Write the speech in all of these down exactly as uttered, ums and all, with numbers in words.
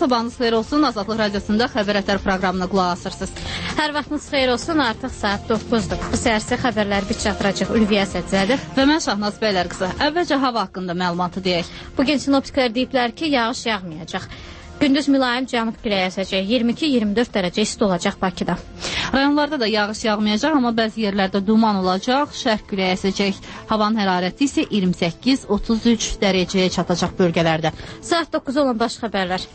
sabahınız xeyir olsun. Azadlıq Radiosunda Xəbər Ətər proqramına qulaq asırsınız. Hər vaxtınız xeyir olsun. Artıq saat doqquzdur. Bu səhərsə xəbərləri bir çatdıracaq Ülviyə Səccədir. Və mən Şahnaz Bəylər qızı. Əvvəlcə hava haqqında məlumatı deyək. Bugün sinoptiklər deyiblər ki, yağış yağmayacaq. Gündüz mülayim cənub küləyi əsəcək. iyirmi iki iyirmi dörd dərəcə isti olacaq Bakıda. Rayonlarda da yağış yağmayacaq, amma bəzi yerlərdə duman olacaq. Şərq küləyi əsəcək. Havanın hərarəti isə iyirmi səkkiz otuz üç dərəcəyə çatacaq bölgələrdə. Saat doqquz olan baş xəbərlər.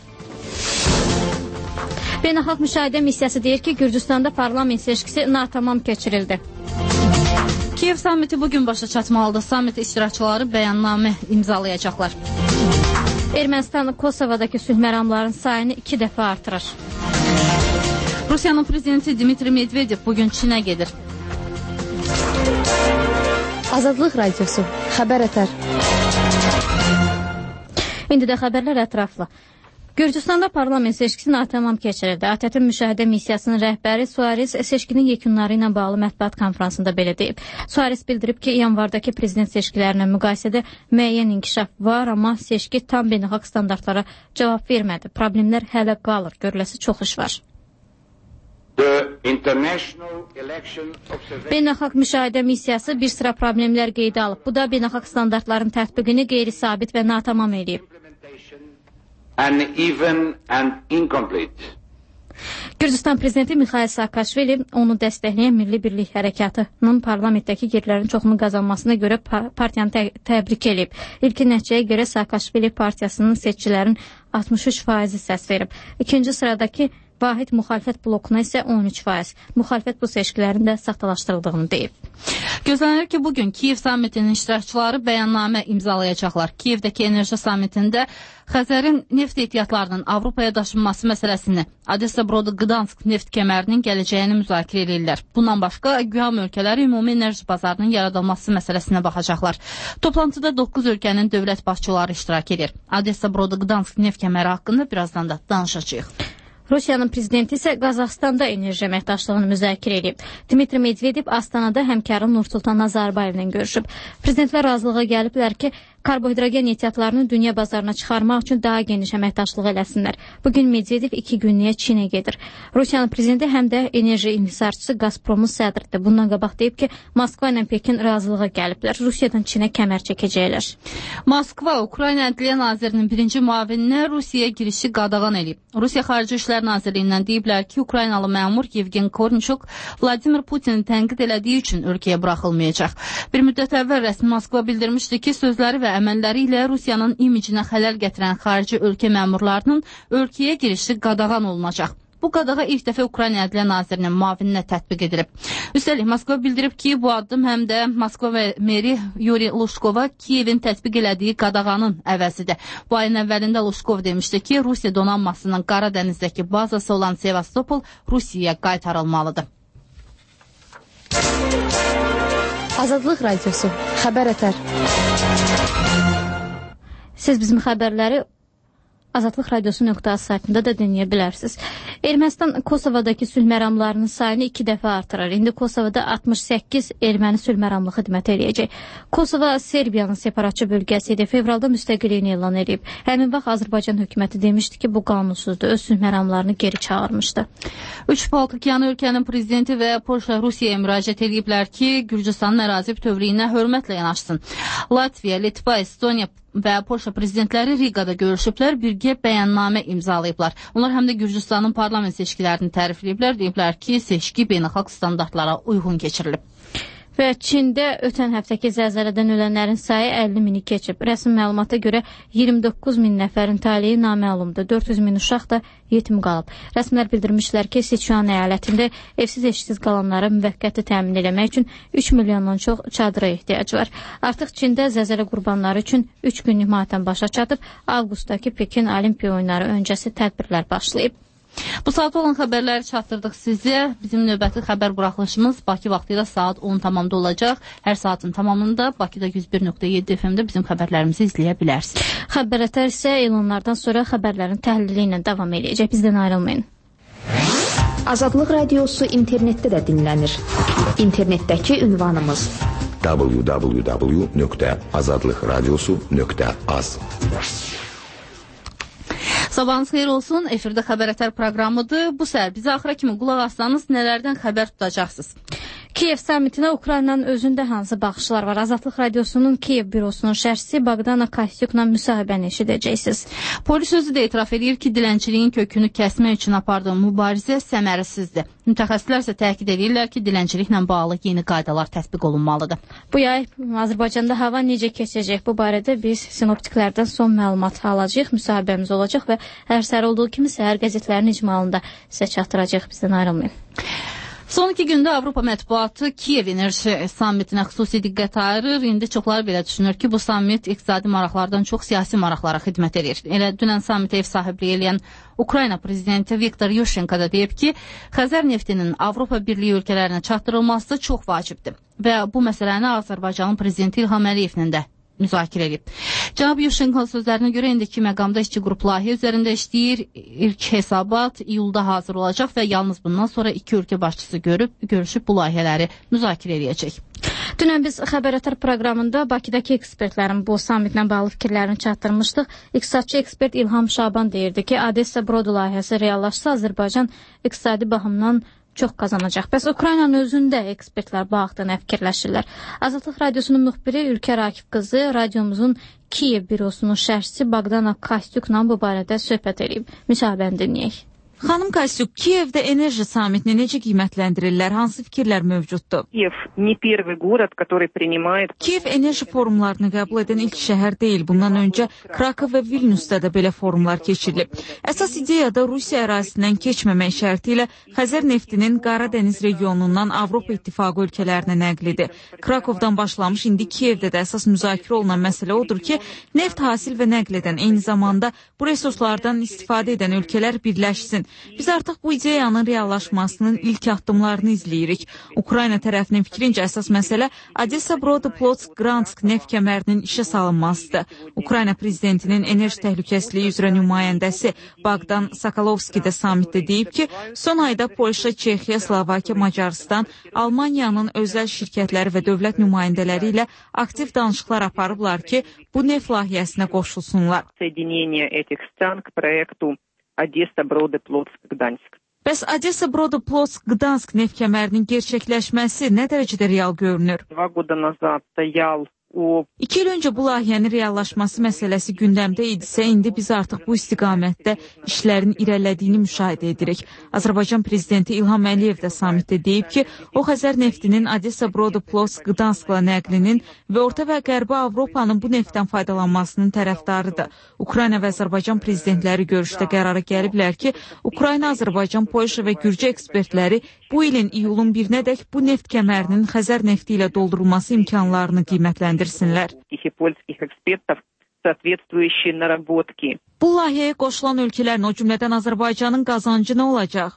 Beynəlxalq müşahidə missiyası deyir ki, Gürcüstanda parlament seçkisi natamam keçirildi. Kiyev sammiti bugün başa çatmalıdır. Sammit iştirakçıları bəyannamə imzalayacaqlar. Ermənistan Kosovadakı sülh məramlarının sayını iki dəfə artırır. Rusiyanın prezidenti Dmitri Medvedev bugün Çinə gedir. Azadlıq Radiosu, Xəbər Ətər. İndi də xəbərlər ətraflı. Gürcüstanda parlament seçkisi natamam keçirildi. A T T müşahidə missiyasının rəhbəri Suarez seçkinin yekunları ilə bağlı mətbuat konferansında belə deyib. Suarez bildirib ki, yanvardakı prezident seçkilərinə müqayisədə müəyyən inkişaf var, amma seçki tam beynəlxalq standartlara cavab vermədi. Problemlər hələ qalır, görüləsi çox iş var. Beynəlxalq müşahidə missiyası bir sıra problemlər qeydə alıb. Bu da beynəlxalq standartların tətbiqini qeyri-sabit və natamam edib. And even and incomplete. Gürcüstan prezidenti Mikhail Saakashvili onu dəstəkləyən Milli Birlik Hərəkatının parlamentdəki yerlərin çoxunu qazanmasına görə partiyanı tə təbrik edib. İlkin nəticəyə görə Saakashvili partiyasının seçicilərin altmış üç faizi səs verib. İkinci sıradakı vahid müxalifət blokuna isə on üç faiz. Müxalifət bu seçkilərin də saxtalaşdırıldığını deyib. Gözlənir ki, bugün Kiyev sammitinin iştirakçıları bəyannamə imzalayacaqlar. Kiyevdəki enerji sammitində Xəzərin neft ehtiyatlarının Avropaya daşınması məsələsini, Odessa Brodu Gdansk neft kəmərinin gələcəyini müzakirə edirlər. Bundan başqa, güya ölkələri ümumi enerji bazarının yaradılması məsələsinə baxacaqlar. Toplantıda doqquz ölkənin dövlət başçıları iştirak edir. Odessa Brodu Gdansk neft kəməri haqqında birazdan da danışacağıq. Rusiyanın prezidenti isə Qazaxstanda enerji əməkdaşlığını müzakirə edib. Dmitri Medvedev Astanada həmkarı Nursultan Nazarbayevlə görüşüb. Prezidentlər razılığa gəliblər ki, karbohidrogen ehtiyatlarını dünya bazarına çıxarmaq üçün daha geniş əməkdaşlıq eləsinlər. Bugün Medvedev iki günlüyə Çinə gedir. Rusiyanın prezidenti həm də enerji inhisarçısı Gazpromun sədridir. Bundan qabaq deyib ki, Moskva ilə Pekin razılığa gəliblər. Rusiyadan Çinə kəmər çəkəcəklər. Moskva, Ukrayna Ədliyyə Nazirinin birinci müavininə Rusiyaya girişi qadağan edib. Rusiya Xarici İşlər Nazirliyindən deyiblər ki, Ukraynalı məmur Yevgen Kornichuk Vladimir Putini tənqid elədiyi üçün ölkəyə buraxılmayacaq. Bir müddət əvvəl rəsmi Moskva bildirmişdi ki, sözləri və əməlləri ilə Rusiyanın imicinə xələl gətirən xarici ölkə məmurlarının ölkəyə girişi qadağan olunacaq. Bu qadağa ilk dəfə Ukrayna Ədliyyə Nazirinin müavininə tətbiq edilib. Üstəlik, Moskva bildirib ki, bu addım həm də Moskva və meri Yuri Lushkova Kiyevin tətbiq elədiyi qadağanın əvəzidir. Bu ayın əvvəlində Lushkov demişdi ki, Rusiya donanmasının Qara dənizdəki bazası olan Sevastopol Rusiyaya qaytarılmalıdır. Azadlıq Radiosu, Xəbər Ətər. Siz bizim xəbərləri Azadlıq Radiosu nöqtə az saytında da dinləyə bilərsiniz. Ermənistan Kosovadakı sülh məramlarının sayını iki dəfə artırır. İndi Kosovada altmış səkkiz erməni sülh məramlı xidmət eləyəcək. Kosova Serbiyanın separatçı bölgəsi idi. Fevralda müstəqilliyini elan edib. Həmin vaxt Azərbaycan hökuməti demişdi ki, bu qanunsuzdur. Öz sülh məramlarını geri çağırmışdı. Üç Baltikyanı ölkənin prezidenti və Polşa Rusiyaya müraciət ediblər ki, Gürcüstanın ərazi bütövlüyünə hörmətlə yanaşsın. Latviya, Litva, Estoniya və Polşa prezidentləri Rigada görüşüblər, birgə bəyannamə imzalayıblar. Onlar həm də Gürcüstanın parlament seçkilərini tərifləyiblər, deyiblər ki, seçki beynəlxalq standartlara uyğun keçirilib. Və Çində ötən həftəki zəlzələdən ölənlərin sayı əlli mini keçib. Rəsmi məlumata görə iyirmi doqquz min nəfərin taleyi naməlumdur. dörd yüz min uşaq da yetim qalıb. Rəsmilər bildirmişlər ki, Siçuan əyalətində evsiz eşsiz qalanları müvəqqəti təmin eləmək üçün üç milyondan çox çadıra ehtiyac var. Artıq Çində zəlzələ qurbanları üçün üç günlük matəm başa çatıb. Avqustdakı Pekin Olimpiya oyunları öncəsi tədbirlər başlayıb. Bu saat olan xəbərləri çatdırdıq sizə. Bizim növbəti xəbər buraxılışımız Bakı vaxtı ilə saat on tamamda olacaq. Hər saatın tamamında Bakıda yüz bir nöqtə yeddi F M-də bizim xəbərlərimizi izləyə bilərsiniz. Xəbər Ətər isə elanlardan sonra xəbərlərin təhlili ilə davam edəcək. Bizdən ayrılmayın. Azadlıq Radiosu internetdə də dinlənir. İnternetdəki ünvanımız w w w nöqtə azadlıqradiosu nöqtə az. Sabahınız xeyir olsun. Efirdə Xəbər Ətər proqramıdır. Bu səhər bizə axıra kimi qulaq assanız nələrdən xəbər tutacaqsınız? Kiyev sammitinə Ukraynanın özündə hansı baxışlar var? Azadlıq Radiosunun Kiyev bürosunun şərhçisi Bogdana Kostyukla müsahibəni eşidəcəksiniz. Polis özü də etiraf edir ki, dilənçiliyin kökünü kəsmək üçün apardığı mübarizə səmərsizdir. Mütəxəssislər isə təkid edirlər ki, dilənçiliklə bağlı yeni qaydalar tətbiq olunmalıdır. Bu yay Azərbaycanda hava necə keçəcək? Bu barədə biz sinoptiklərdən son məlumat alacağıq, müsahibəmiz olacaq və hər səhər olduğu kimi səhər qəzetlərinin icmalında sizə çatdıracaq. Bizdən ayrılmayın. Son iki gündə Avropa mətbuatı Kiyev enerji sammitinə xüsusi diqqət ayırır. İndi çoxları belə düşünür ki, bu sammit iqtisadi maraqlardan çox siyasi maraqlara xidmət edir. Elə dünən sammitə ev sahibliyi eləyən Ukrayna prezidenti Viktor Yushchenko da deyib ki, Xəzər neftinin Avropa Birliyi ölkələrinə çatdırılması çox vacibdir və bu məsələni Azərbaycanın prezidenti İlham Əliyevlə də müzakirə edib. Cənab Yushchenko sözlərinə görə indiki məqamda işçi qrup layihə üzərində işləyir. İlk hesabat iyulda hazır olacaq və yalnız bundan sonra iki ölkə başçısı görüb, görüşüb bu layihələri müzakirə edəcək. Dünən biz Xəbər Ətər proqramında Bakıdakı ekspertlərin bu sammitlə bağlı fikirlərini çatdırmışdıq. İqtisadçı ekspert İlham Şaban deyirdi ki, Odessa Brodu layihəsi reallaşsa Azərbaycan iqtisadi baxımdan çox qazanacaq. Bəs Ukraynanın özündə ekspertlər bu haqda nə fikirləşirlər? Azadlıq Radiosunun müxbiri Ülkər Akif qızı radiomuzun Kiyev bürosunun şərhçisi Bogdana Kostyukla bu barədə söhbət edib. Müsahibəni dinləyək. Xanım Kostyuk, Kiyevdə enerji sammitini necə qiymətləndirirlər? Hansı fikirlər mövcuddur? Kiyev enerji forumlarını qəbul edən ilk şəhər deyil. Bundan öncə Krakov və Vilniusda da belə forumlar keçirilib. Əsas ideya da Rusiya ərazisindən keçməmək şərti ilə Xəzər neftinin Qara Dəniz regionundan Avropa İttifaqı ölkələrinə nəqlidir. Krakovdan başlamış, indi Kiyevdə də əsas müzakirə olunan məsələ odur ki, neft hasil və nəql edən, eyni zamanda bu resurslardan istifadə edən ölkələr birləşsin. Biz artıq bu ideyanın reallaşmasının ilk addımlarını izləyirik. Ukrayna tərəfinin fikrincə əsas məsələ Odessa Brodu Plotsk Gransk neft kəmərinin işə salınmasıdır. Ukrayna prezidentinin enerji təhlükəsizliyi üzrə nümayəndəsi Bogdan Sokolovski də sammitdə deyib ki, son ayda Polşa, Çexiya, Slovakiya, Macaristan, Almaniyanın özəl şirkətləri və dövlət nümayəndələri ilə aktiv danışıqlar aparıblar ki, bu neft layihəsinə qoşulsunlar. Odessa Brodu Plotsk Gdansk. Bəs Odessa Brodu Plotsk Gdansk neft kəmərinin gerçəkləşməsi nə dərəcədə real görünür? İki il öncə bu layihənin reallaşması məsələsi gündəmdə idisə, indi biz artıq bu istiqamətdə işlərin irəlilədiyini müşahidə edirik. Azərbaycan prezidenti İlham Əliyev də sammitdə deyib ki, o Xəzər neftinin Odessa Brodu Plotsk Gdanskla nəqlinin və Orta və Qərbi Avropanın bu neftdən faydalanmasının tərəfdarıdır. Ukrayna və Azərbaycan prezidentləri görüşdə qərara gəliblər ki, Ukrayna, Azərbaycan, Polşa və Gürcə ekspertləri bu ilin iyulun birinə dək bu neft kəmərinin Xəzər nefti ilə doldurulması imkanlarını qiymətləndirir. Bu layihəyə qoşulan ölkələrin, o cümlədən Azərbaycanın qazancı nə olacaq?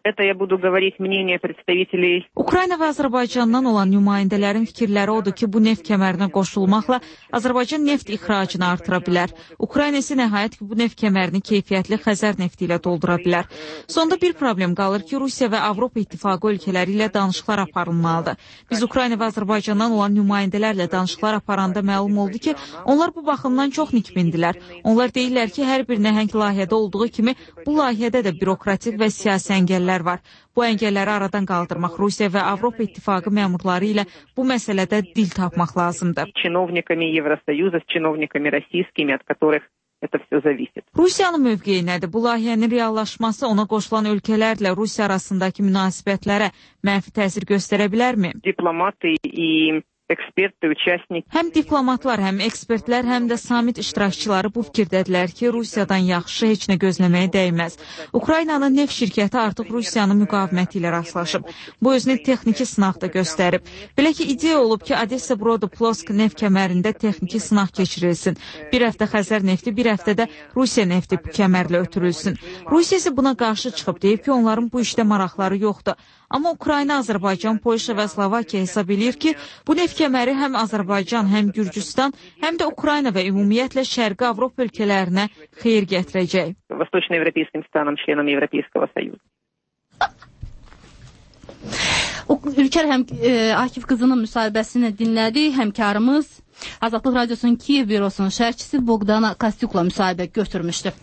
Ukrayna və Azərbaycandan olan nümayəndələrin fikirləri odur ki, bu neft kəmərinə qoşulmaqla Azərbaycan neft ixracını artıra bilər. Ukrayna isə nəhayət ki, bu neft kəmərini keyfiyyətli Xəzər nefti ilə doldura bilər. Sonda bir problem qalır ki, Rusiya və Avropa İttifaqı ölkələri ilə danışıqlar aparılmalıdır. Biz Ukrayna və Azərbaycandan olan nümayəndələrlə danışıqlar aparanda məlum oldu ki, onlar bu baxımdan çox nikbindilər. Onlar deyirlər ki, hər bir nəhəng layihədə olduğu kimi bu layihədə də bürokratik və siyasi əngəllər var. Bu əngəlləri aradan qaldırmaq, Rusiya və Avropa İttifaqı məmurları ilə bu məsələdə dil tapmaq lazımdır. Rusiyanın mövqeyi nədir? Bu layihənin reallaşması ona qoşulan ölkələrlə Rusiya arasındakı münasibətlərə mənfi təsir göstərə bilərmi? Həm diplomatlar, həm ekspertlər, həm də sammit iştirakçıları bu fikirdədirlər ki, Rusiyadan yaxşı heç nə gözləməyə dəyməz. Ukraynanın neft şirkəti artıq Rusiyanın müqaviməti ilə rastlaşıb. Bu özünü texniki sınaqda göstərib. Belə ki, ideya olub ki, Odessa Brodu Plotsk neft kəmərində texniki sınaq keçirilsin. Bir həftə Xəzər nefti, bir həftə də Rusiya nefti bu kəmərlə ötürülsün. Rusiya isə buna qarşı çıxıb, deyib ki, onların bu işdə maraqları yoxdur. Amma Ukrayna, Azərbaycan, Polşa və Slovakiya hesab edir ki, bu neft kəməri həm Azərbaycan, həm Gürcüstan, həm də Ukrayna və ümumiyyətlə Şərqi Avropa ölkələrinə xeyir gətirəcək. Ülkər həm e, Akif qızının müsahibəsini dinlədi. Həmkarımız Azadlıq Radiosunun Kiyev bürosunun şərhçisi Bogdana Kostyukla müsahibə götürmüşdü.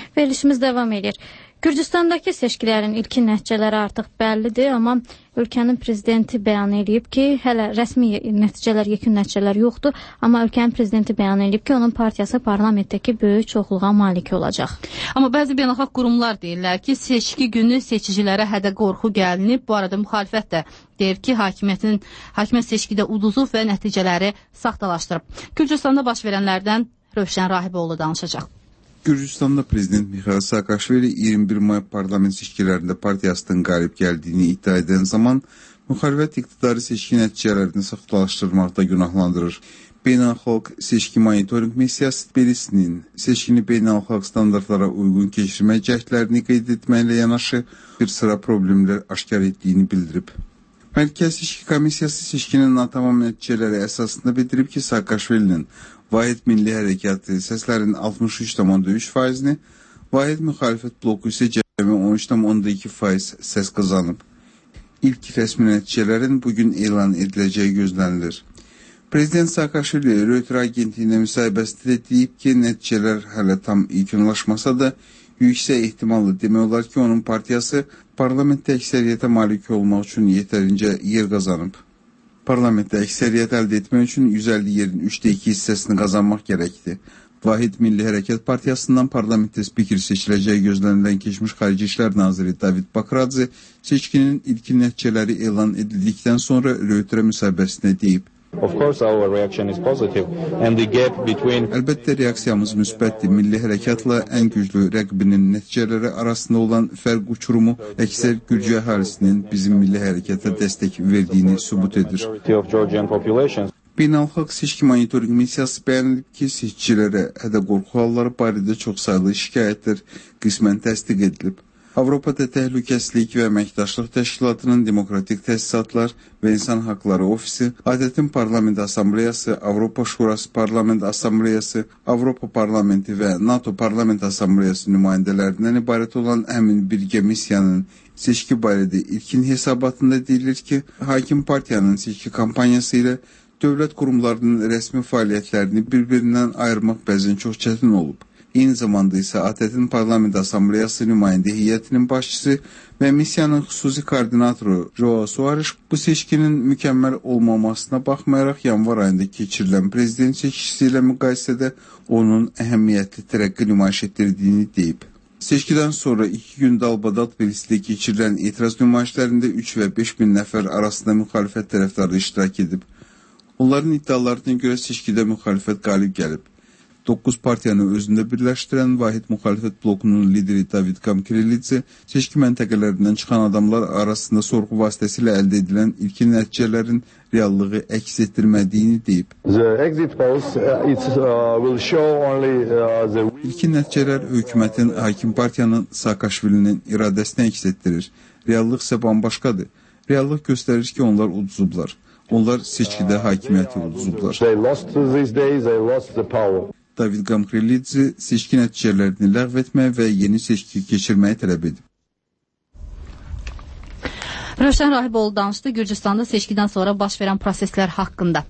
Verilişimiz davam edir. Gürcüstandakı seçkilərin ilkin nəticələri artıq bəllidir, amma ölkənin prezidenti bəyan edib ki, hələ rəsmi nəticələr, yekun nəticələr yoxdur, amma ölkənin prezidenti bəyan edib ki, onun partiyası parlamentdəki böyük çoxluğa malik olacaq. Amma bəzi beynəlxalq qurumlar deyirlər ki, seçki günü seçicilərə hədə-qorxu gəlinib. Bu arada müxalifət də deyir ki, hakimiyyətin hakimiyyət seçkidə uduzub və nəticələri saxtalaşdırıb. Gürcüstanda baş verənlərdən Rövşən Rahiboğlu danışacaq. Gürcüstanda prezident Mikhail Saakashvili iyirmi bir may parlament seçkilərində partiyasının qalib gəldiyini iddia edən zaman müxalifət iqtidarı seçki nəticələrini saxtalaşdırmaqda günahlandırır. Beynəlxalq Seçki Monitoring Missiyası Tbilisinin seçkini beynəlxalq standartlara uyğun keçirmək cəhdlərini qeyd etməklə yanaşı bir sıra problemlər aşkar etdiyini bildirib. Mərkəzi Seçki Komissiyası seçkinin natamam nəticələri əsasında bildirib ki, Saakashvilinin Vahid Milli Hərəkatı səslərin altmış üç tam üç faizini, Vahid Müxalifət bloku isə cəmi on üç tam iki faiz səs qazanıb. İlk rəsmi nəticələrin bugün elan ediləcəyi gözlənilir. Prezident Saakashvili Reuters agentliyinə müsahibəsində deyib ki, nəticələr hələ tam yekunlaşmasa da yüksək ehtimallı demək olar ki, onun partiyası parlamentdə əksəriyyətə malik olmaq üçün yetərincə yer qazanıb. Parlamentdə əksəriyyət əldə etmək üçün yüz əlli yerin üçdə iki hissəsini qazanmaq gərəkdir. Vahid Milli Hərəkat Partiyasından parlamentdə spiker seçiləcəyi gözlənilən keçmiş Xarici İşlər Naziri David Bakradze seçkinin ilkin nəticələri elan edildikdən sonra Reuters müsahibəsində deyib. Of course our reaction is positive and the gap between Əlbəttə reaksiyamız müsbətdir. Milli hərəkatla ən güclü rəqibinin nəticələri arasında olan fərq uçurumu əksər Gürcü əhalisinin bizim milli hərəkata dəstək verdiyini sübut edir. Beynəlxalq Seçki Monitoring Missiyası bəyan edib ki, seçicilərə hədə-qorxu halları barədə çoxsaylı şikayətlər qismən təsdiq edilib. Avropada Təhlükəsizlik və Əməkdaşlıq Təşkilatının Demokratik Təsisatlar və İnsan Haqları Ofisi, ADƏT-in Parlament Assambleyası, Avropa Şurası Parlament Assambleyası, Avropa Parlamenti və NATO Parlament Assambleyası nümayəndələrindən ibarət olan həmin birgə missiyanın seçki barədə ilkin hesabatında deyilir ki, hakim partiyanın seçki kampaniyası ilə dövlət qurumlarının rəsmi fəaliyyətlərini bir-birindən ayırmaq bəzən çox çətin olub. Eyni zamanda isə ATƏT-in Parlament Assambleyası nümayəndə heyətinin başçısı və missiyanın xüsusi koordinatoru Joao Soares bu seçkinin mükəmməl olmamasına baxmayaraq yanvar ayında keçirilən prezident seçkisi ilə müqayisədə onun əhəmiyyətli tərəqqi nümayiş etdirdiyini deyib. Seçkidən sonra iki gün Dalbadal Tbilisdə keçirilən etiraz nümayişlərində üç və beş min nəfər arasında müxalifət tərəfdarı iştirak edib. Onların iddialarına görə seçkidə müxalifət qalib gəlib. doqquz partiyanı özündə birləşdirən Vahid Müxalifət blokunun lideri David Kamkrilidze seçki məntəqələrindən çıxan adamlar arasında sorğu vasitəsilə əldə edilən ilkin nəticələrin reallığı əks etdirmədiyini deyib. İlkin nəticələr hökumətin, hakim partiyanın Saakashvilinin iradəsini əks etdirir. Reallıq isə bambaşqadır. Reallıq göstərir ki, onlar uduzublar. Onlar seçkidə hakimiyyəti uduzublar. David Kamkrilidze seçki nəticələrini ləğv etməyə və yeni seçki keçirməyi tələb edib. Rövşən Rahiboğlu danışdı Gürcüstanda seçkidən sonra baş verən proseslər haqqında.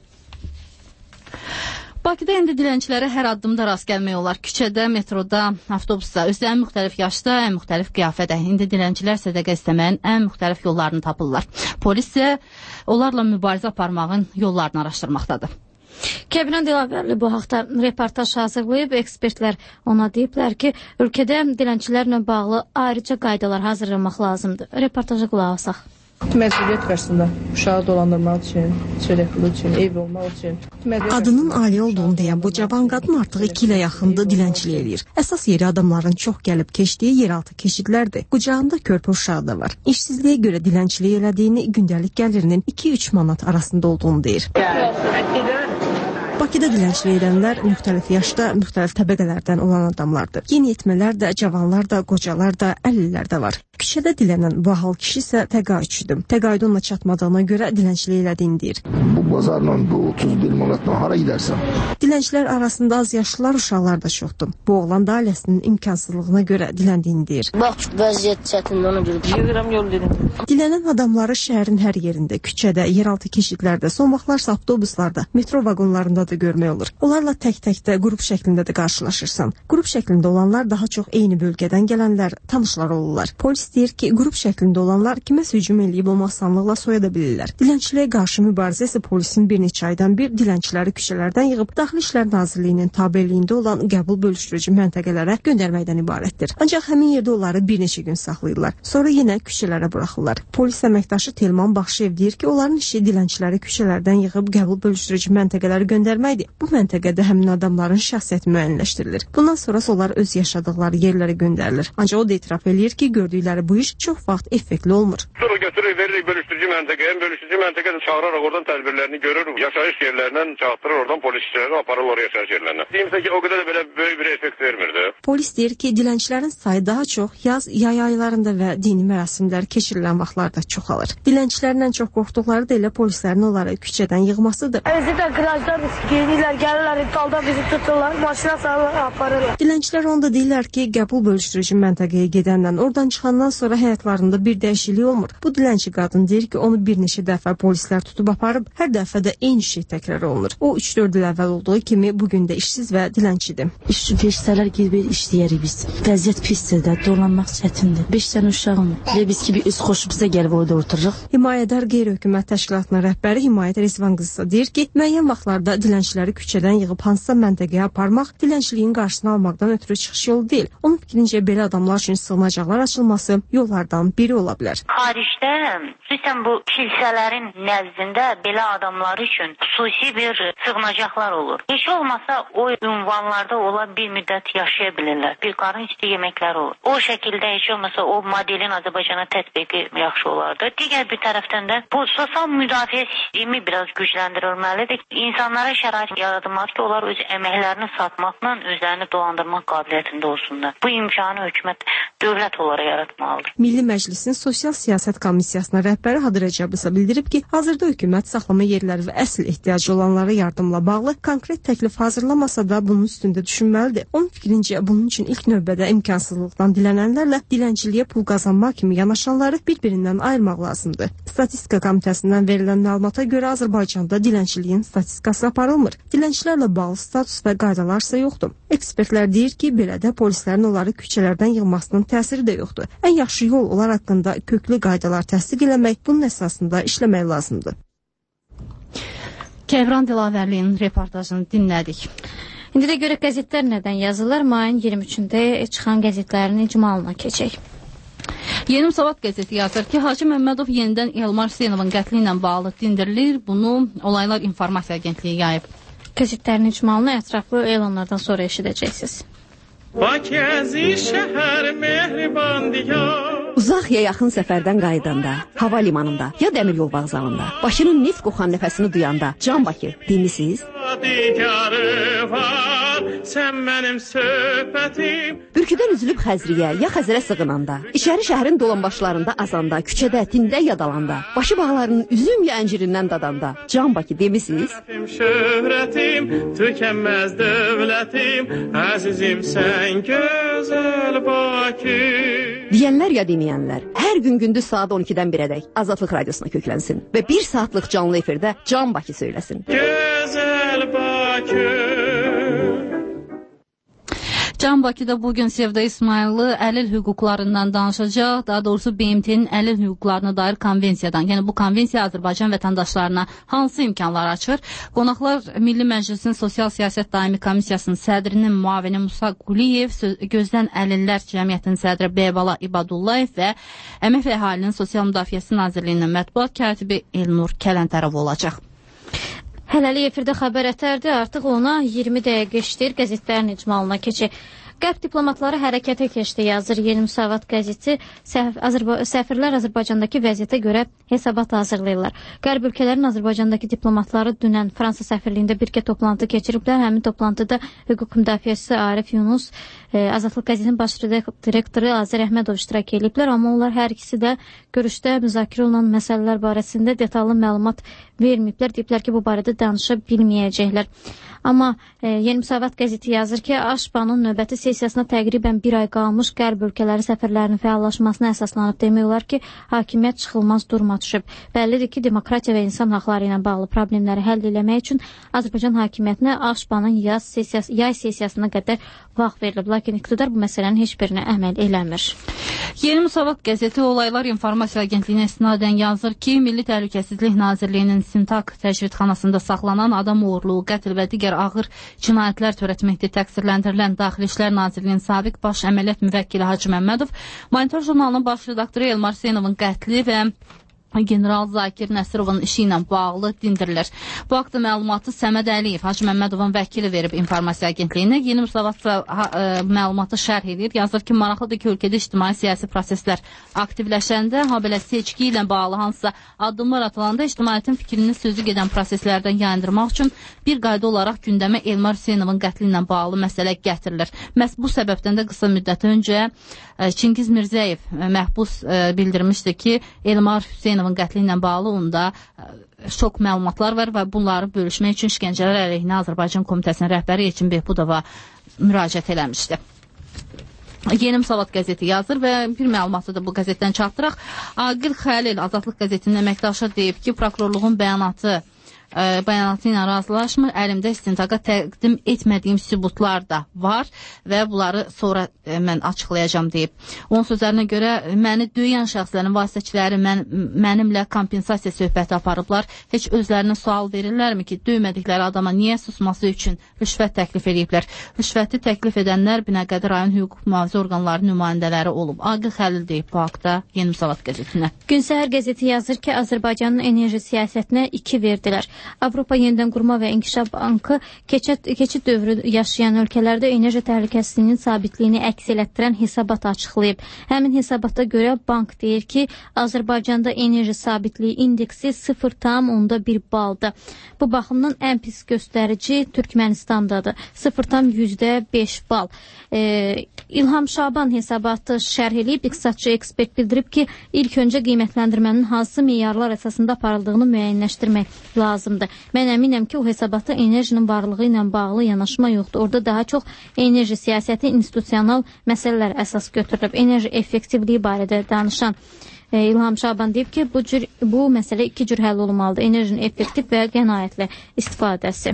Bakıda indi dilənçilərə hər addımda rast gəlmək olar. Küçədə, metroda, avtobusda, özü ən müxtəlif yaşda, ən müxtəlif qiyafədə. İndi dilənçilər sədəqə istəməyin ən müxtəlif yollarını tapırlar. Polis isə onlarla mübarizə aparmağın yollarını araşdırmaqdadır. Kəbinə Dilavərli bu haqda reportaj hazırlayıb, ekspertlər ona deyiblər ki, ölkədə dilənçilərlə bağlı ayrıca qaydalar hazırlamaq lazımdır. Reportaja qulaq asaq. Məsuliyyət qarşısında uşağı dolandırmaq üçün, çörəkli üçün, ev olmaq üçün. Adının Ali olduğunu deyən bu cavan qadın artıq iki ilə yaxındır dilənçilik edir. Əsas yeri adamların çox gəlib keçdiyi yeraltı keçidlərdir. Qucağında körpə uşağı da var. İşsizliyə görə dilənçilik elədiyini, gündəlik gəlirinin iki üç manat arasında olduğunu deyir. Bakıda dilənçilik edənlər müxtəlif yaşda, müxtəlif təbəqələrdən olan adamlardır. Yeniyetmələr də, cavanlar da, qocalar da, əlillər də var. Küçədə dilənən bu ahal kişi isə təqaüdçüdür. Təqaüd onunla çatmadığına görə dilənçilik elədiyini deyir. Bu bazarla, bu otuz bir manatla hara gedərsən? Dilənçilər arasında az yaşlılar, uşaqlar da çoxdur. Bu oğlan da ailəsinin imkansızlığına görə diləndiyini deyir. Bax, vəziyyət çətindir, ona görə yığıram yol dedim. Dilənən adamları şəhərin hər yerində, küçədə, yeraltı keçidlərdə, son vaxtlarsa avtobuslarda, metro vaqonlarında ifadə görmək olur. Onlarla tək-təkdə, qrup şəklində də qarşılaşırsan. Qrup şəklində olanlar daha çox eyni bölgədən gələnlər, tanışlar olurlar. Polis deyir ki, qrup şəklində olanlar kiməsə hücum eləyib onu asanlıqla soya da bilirlər. Dilənçiliyə qarşı mübarizə isə polisin bir neçə aydan bir dilənçiləri küçələrdən yığıb Daxili İşlər Nazirliyinin tabeliyində olan qəbul bölüşdürücü məntəqələrə göndərməkdən ibarətdir. Ancaq həmin yerdə onları bir neçə gün saxlayırlar. Sonra yenə küçələrə buraxırlar. Polis əməkdaşı Telman Baxşev deyir ki, onların işi dilənçiləri küçələrdən yığıb qəbul bölüşdürücü məntəqələri göndərməkdir. Bu məntəqədə həmin adamların şəxsiyyəti müəyyənləşdirilir. Bundan sonra onlar öz yaşadıkları yerlərə göndərilir. Ancaq o da etiraf eləyir ki, gördükləri bu iş çox vaxt effektli olmur. Sonra götürür, veririk bölüşdürücü məntəqəyə, bölüşdürücü məntəqə də çağıraraq oradan tədbirlərini görür, yaşayış yerlərindən çağırtırır, oradan polis işçilərini aparırlar oraya yaşayış yerlərinə. Deyimsə ki, o qədər də belə böyük bir effekt vermirdi. Polis deyir ki, dilənçilərin sayı daha çox yaz, yay aylarında və dini mərasimlər keçirilən vaxtlarda çoxalır. Dilənçilərin ən çox qorxduqları da elə polislərin onları küçədən yığmasıdır. Bizi də qıraclar geyinirlər, gəlirlər, dalda bizi tuturlar, maşına salırlar, aparırlar. Dilənçilər onda deyirlər ki, qəbul bölüşdürücü məntəqəyə gedəndən, oradan çıxandan sonra həyatlarında bir dəyişiklik olmur. Bu dilənçi qadın deyir ki, onu bir neçə dəfə polislər tutub aparıb, hər dəfə də eyni şey təkrar olunur. O üç dörd il əvvəl olduğu kimi bugün də işsiz və dilənçidir. İş versələr gedib işləyərik biz. Vəziyyət pisdir də, dolanmaq çətindir. beş dənə uşağım və biz kimi öz xoşumuza gəlib orada otururuq. Himayədar Qeyri-Hökumət Təşkilatının rəhbəri Himayət Rizvan qızı deyir ki, müəyyən vaxtlarda dilənçiləri küçədən yığıb hansısa məntəqəyə aparmaq dilənçiliyin qarşısını almaqdan ötürü çıxış yolu deyil. Onun fikrincə belə adamlar üçün sığınacaqlar açılması yollardan biri ola bilər. Xaricdə, xüsusən bu kilsələrin nəzdində belə adamlar üçün xüsusi bir sığınacaqlar olur. Heç olmasa o ünvanlarda ola bir müddət yaşaya bilirlər. Bir qarın üstü yeməkləri olur. O şəkildə heç olmasa o modelin Azərbaycana tətbiqi yaxşı olardı. Digər bir tərəfdən də bu sosial müdafiə sistemi biraz gücləndirilməlidir. İnsanlara şərait yaradılmalıdır ki, onlar öz əməklərini satmaqla özlərini dolandırmaq qabiliyyətində olsunlar. Bu imkanı hökumət dövlət olaraq yaratmalıdır. Milli Məclisin Sosial Siyasət Komissiyasının rəhbəri Hadı Rəcəb isə bildirib ki, hazırda hökumət saxlama yerləri və əsl ehtiyacı olanlara yardımla bağlı konkret təklif hazırlamasa da bunun üstündə düşünməlidir. Onun fikrincə bunun üçün ilk növbədə imkansızlıqdan dilənənlərlə dilənçiliyə pul qazanmaq kimi yanaşanları bir-birindən ayırmaq lazımdır. Statistika Komitəsindən verilən məlumata görə Azərbaycanda dilənçiliyin statistikası aparılmır. Dilənçilərlə bağlı status və qaydalar isə yoxdur. Ekspertlər deyir ki, belə də polislərin onları küçələrdən yığmasının təsiri də yoxdur. Ən yaxşı yol onlar haqqında köklü qaydalar təsdiq eləmək, bunun əsasında işləmək lazımdır. Kevran Dilavərlinin reportajını dinlədik. İndi də görə qəzetlər nədən yazırlar? Mayın iyirmi üçündə çıxan qəzetlərin icmalına keçək. Yeni Müsavat qəzeti yazır ki, Hacı Məmmədov yenidən Elmar Hüseynovun qətli ilə bağlı dindirilir. Bunu Olaylar İnformasiya Agentliyi yayıb. Qəzetlərin icmalını ətraflı elanlardan sonra eşidəcəksiniz. Uzaq ya yaxın səfərdən qayıdanda, hava limanında ya dəmir yol vağzalında, başının neft qoxan nəfəsini duyanda, Can Bakı, dinlisiz? Sən mənim söhbətim. Bürküdən üzülüb Xəzriyə ya Xəzərə sığınanda, içəri şəhərin dolanbaşlarında azanda, küçədə, tində yadalanda, başı bağlarının üzüm ya əncirindən dadanda, Can Bakı demisiz? Şöhrətim, tükənməz dövlətim, əzizim sən gözəl Bakı. Deyənlər ya deməyənlər, hər gün gündüz saat on ikidən birədək Azadlıq Radiosuna köklənsin və bir saatlıq canlı efirdə Can Bakı söyləsin. Gözəl Bakı. Can Bakıda bugün Sevda İsmayıllı əlil hüquqlarından danışacaq. Daha doğrusu B M T'nin əlil hüquqlarına dair konvensiyadan. Yəni bu konvensiya Azərbaycan vətəndaşlarına hansı imkanlar açır? Qonaqlar Milli Məclisin Sosial Siyasət Daimi Komissiyasının sədrinin müavini Musa Quliyev, Gözdən Əlillər Cəmiyyətinin sədri Bəyəbala İbadullayev və Əmək və Əhalinin Sosial Müdafiəsi Nazirliyinin mətbuat katibi Elnur Kələntərov olacaq. Hələlik efirdə xəbər ətərdi, artıq ona iyirmi dəqiqə işləyir, qəzetlərin icmalına keçir. Qərb diplomatları hərəkətə keçdi, yazır Yeni Müsavat qəzeti. Səfirlər Azərbaycandakı vəziyyətə görə hesabat hazırlayırlar. Qərb ölkələrin Azərbaycandakı diplomatları dünən Fransa səfirliyində birgə toplantı keçiriblər. Həmin toplantıda hüquq müdafiəçisi Arif Yunus, Azadlıq qəzetinin baş direktoru Azər Əhmədov iştirak ediblər. Amma onlar hər ikisi də görüşdə müzakirə olunan məsələlər barəsində detallı məlumat verməyiblər. Deyiblər ki, bu barədə danışa bilməyəcəklər. Amma e, Yeni Müsavat qəzeti yazır ki, Aşbanın növbəti sessiyasına təqribən bir ay qalmış qərb ölkələri səfərlərinin fəallaşmasına əsaslanıb demək olar ki, hakimiyyət çıxılmaz duruma düşüb. Bəllidir ki, demokratiya və insan haqları ilə bağlı problemləri həll etmək üçün Azərbaycan hakimiyyətinə Ağ-Şubanın yaz sessiyası, yay sessiyasına qədər vaxt verilib, lakin iqtidar bu məsələnin heç birinə əməl eləmir. Yeni Müsavat qəzeti Olaylar İnformasiya Agentliyinə istinadən yazır ki, Milli Təhlükəsizlik Nazirliyinin Sintaq təcridxanasında saxlanan adam uğurluğu, qətl və digər ağır cinayətlər törətməkdə təqsirləndirilən Daxili İşlər Nazirliyinin sabiq baş əməliyyat müvəkkili Hacı Məmmədov, Monitor jurnalının baş redaktoru Elmar Hüseynovun qətli və General Zakir Nəsirovun işi ilə bağlı dindirilir. Bu haqda məlumatı Səməd Əliyev, Hacı Məmmədovun vəkili verib İnformasiya Agentliyinə. Yeni Müsavat məlumatı şərh edir. Yazır ki, maraqlıdır ki, ölkədə ictimai-siyasi proseslər aktivləşəndə, habelə seçki ilə bağlı hansısa addımlar atılanda ictimaiyyətin fikrini sözü gedən proseslərdən yayındırmaq üçün bir qayda olaraq gündəmə Elmar Hüseynovun qətli ilə bağlı məsələ gətirilir. Məhz bu səbəbdən də qısa müddət öncə Çingiz Mirzəyev məhbus bildirmişdi ki, Elmar Hüseynovun qətli ilə bağlı onda şok məlumatlar var və bunları bölüşmək üçün İşgəncələr əleyhinə Azərbaycan Komitəsinin rəhbəri Elçin Behbudova müraciət eləmişdi. Yeni Müsavat qəzeti yazır və bir məlumatı da bu qəzetdən çatdıraq. Aqil Xəlil Azadlıq qəzetinin əməkdaşı deyib ki, prokurorluğun bəyanatı bəyanatı ilə razılaşmır. Əlimdə istintaqa təqdim etmədiyim sübutlar da var və bunları sonra e, mən açıqlayacağam deyib. Onun sözlərinə görə məni döyən şəxslərin vasitəçiləri mən, mənimlə kompensasiya söhbəti aparıblar. Heç özlərinə sual verirlərmi ki, döymədikləri adama niyə susması üçün rüşvət təklif ediblər? Rüşvəti təklif edənlər Binəqədi rayon hüquq mühafizə orqanları nümayəndələri olub. Aqil Xəlil deyib bu haqda Yeni Müsavat qəzetinə. Gün Səhər qəzeti yazır ki, Azərbaycanın enerji siyasətinə iki verdilər. Avropa Yenidən Qurma və İnkişaf Bankı keçid, keçid dövrü yaşayan ölkələrdə enerji təhlükəsizliyinin sabitliyini əks elətdirən hesabat açıqlayıb. Həmin hesabata görə bank deyir ki, Azərbaycanda enerji sabitliyi indeksi sıfır tam onda bir baldır. Bu baxımdan ən pis göstərici Türkmenistandadır. sıfır tam yüzdə beş bal. Ee, İlham Şaban hesabatı şərh edib, iqtisadçı ekspert bildirib ki, ilk öncə qiymətləndirmənin hansı meyarlar əsasında aparıldığını müəyyənləşdirmək lazımdır. Mən əminəm ki, o hesabatda enerjinin varlığı ilə bağlı yanaşma yoxdur. Orada daha çox enerji siyasəti, institusional məsələlər əsas götürülüb. Enerji effektivliyi barədə danışan e, İlham Şaban deyib ki, bu, cür, bu məsələ iki cür həll olmalıdır. Enerjinin effektiv və qənaətli istifadəsi.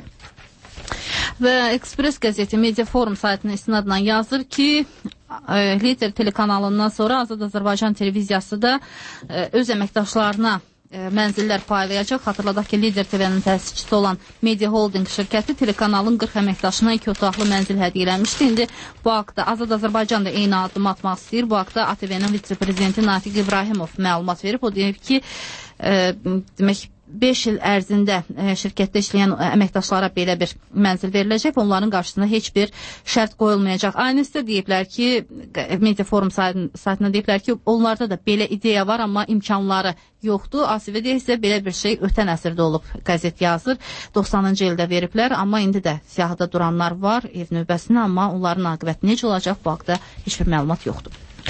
Və Ekspres qəzeti Media Forum saytının istinadla yazır ki, e, Lider telekanalından sonra Azad Azərbaycan televiziyası da e, öz əməkdaşlarına e, mənzillər paylayacaq. Xatırladaq ki, Lider T V-nin təsisçisi olan Media Holding şirkəti telekanalın qırx əməkdaşına iki otaqlı mənzil hədiyyə eləmişdi. İndi bu haqda Azad Azərbaycan da eyni addım atmaq istəyir. Bu haqda A T V-nin vitse-prezidenti Natiq İbrahimov məlumat verib. O deyib ki, e, demək beş il ərzində şirkətdə işləyən əməkdaşlara belə bir mənzil veriləcək və onların qarşısında heç bir şərt qoyulmayacaq. Aynısı deyiblər ki, Media Forum saytına deyiblər ki, onlarda da belə ideya var, amma imkanları yoxdur. A S V-də isə belə bir şey ötən əsrdə olub, qəzet yazır. doxsanıncı ildə veriblər, amma indi də siyahıda duranlar var ev növbəsində, amma onların aqibəti necə olacaq, bu haqda heç bir məlumat yoxdur.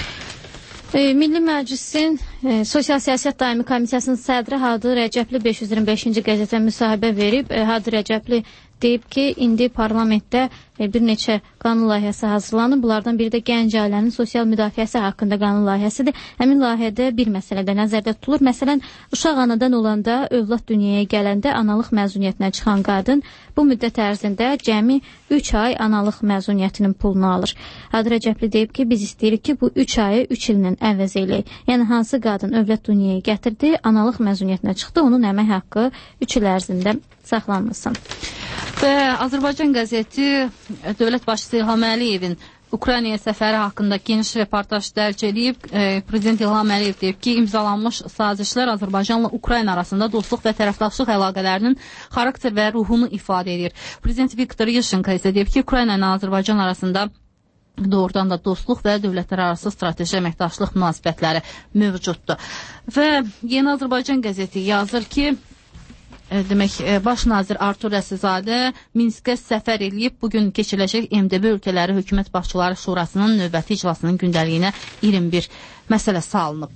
Milli Məclisin e, Sosial Siyasət Daimi Komitəsinin sədri Hadi Rəcəbli beş yüz iyirmi beşinci qəzetə müsahibə verib. E, Hadi Rəcəbli deyib ki, indi parlamentdə e, bir neçə qanun layihəsi hazırlanıb. Bunlardan biri də gənc ailənin sosial müdafiəsi haqqında qanun layihəsidir. Həmin layihədə bir məsələ də nəzərdə tutulur. Məsələn, uşaq anadan olanda, övlad dünyaya gələndə analıq məzuniyyətinə çıxan qadın bu müddət ərzində cəmi üç ay analıq məzuniyyətinin pulunu alır. Hadi Rəcəbli deyib ki, biz istəyirik ki, bu üç ayı üç illə əvəz eləyək. Yəni, hansı qadın övlad dünyaya gətirdi, analıq məzuniyyətinə çıxdı, onun əmək haqqı üç il ərzində saxlanılsın. Və Azərbaycan qəzeti dövlət başçısı İlham Əliyevin Ukraynaya səfəri haqqında geniş reportaj dərc edib. E, Prezident İlham Əliyev deyib ki, imzalanmış sazişlər Azərbaycanla Ukrayna arasında dostluq və tərəfdaşlıq əlaqələrinin xarakter və ruhunu ifadə edir. Prezident Viktor Yushchenko isə deyib ki, Ukrayna ilə Azərbaycan arasında doğrudan da dostluq və dövlətlər arası strateji əməkdaşlıq münasibətləri mövcuddur. Və Yeni Azərbaycan qəzeti yazır ki, E, demək, e, Baş nazir Artur Rəsizadə Minskə səfər eləyib. Bugün keçiriləcək M D B ölkələri hökumət başçıları şurasının növbəti iclasının gündəliyinə iyirmi bir məsələ salınıb.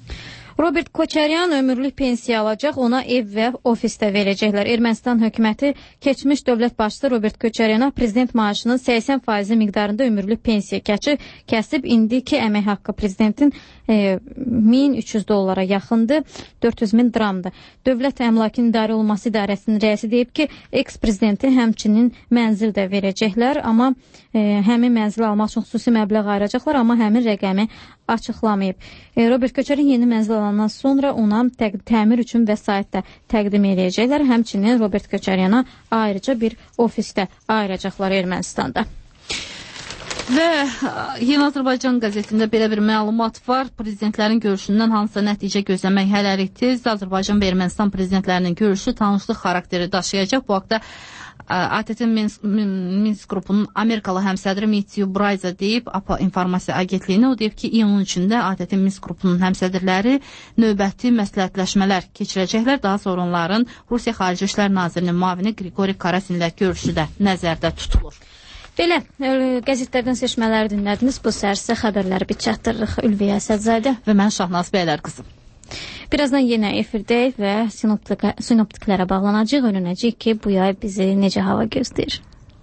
Robert Koçaryan ömürlük pensiya alacaq, ona ev və ofisdə verəcəklər. Ermənistan hökuməti keçmiş dövlət başçısı Robert Koçaryana prezident maaşının səksən faizi miqdarında ömürlük pensiya keçib, kəsib. İndiki əmək haqqı prezidentin e, min üç yüz dollara yaxındır, dörd yüz min dramdır. Dövlət Əmlakın İdarə Olunması İdarəsinin rəisi deyib ki, eks-prezidenti həmçinin mənzil də verəcəklər, amma e, həmin mənzili almaq üçün xüsusi məbləğ ayıracaqlar, amma həmin rəqəmi açıqlamayıb. E, Robert Koçaryan yeni mənzil alandan sonra ona təmir üçün vəsait də təqdim edəcəklər. Həmçinin Robert Koçaryana ayrıca bir ofisdə ayıracaqlar Ermənistanda. Və Yeni Azərbaycan qəzetində belə bir məlumat var. Prezidentlərin görüşündən hansısa nəticə gözləmək hələlik tez. Azərbaycan və Ermənistan prezidentlərinin görüşü tanışlıq xarakteri daşıyacaq. Bu haqda A T T Minsk, Minsk qrupunun Amerikalı həmsədri Mityu Brayza deyib A P A informasiya agentliyinə. O deyib ki, iyunun üçündə A T T Minsk qrupunun həmsədrləri növbəti məsləhətləşmələr keçirəcəklər. Daha sonra onların Rusiya Xarici İşlər Nazirinin müavini Qriqori Karasinlə görüşü də nəzərdə tutulur. Belə, qəzetlərdən seçmələri dinlədiniz. Bu səhər sizə xəbərləri bir çatdırırıq. Ülviyə Əsədzadə və mən Şahnaz Bəylər qızım. Birazdan yenə efirdəyik və sinoptiklərə bağlanacaq, öyrənəcəyik ki, bu yay bizi necə hava gözləyir.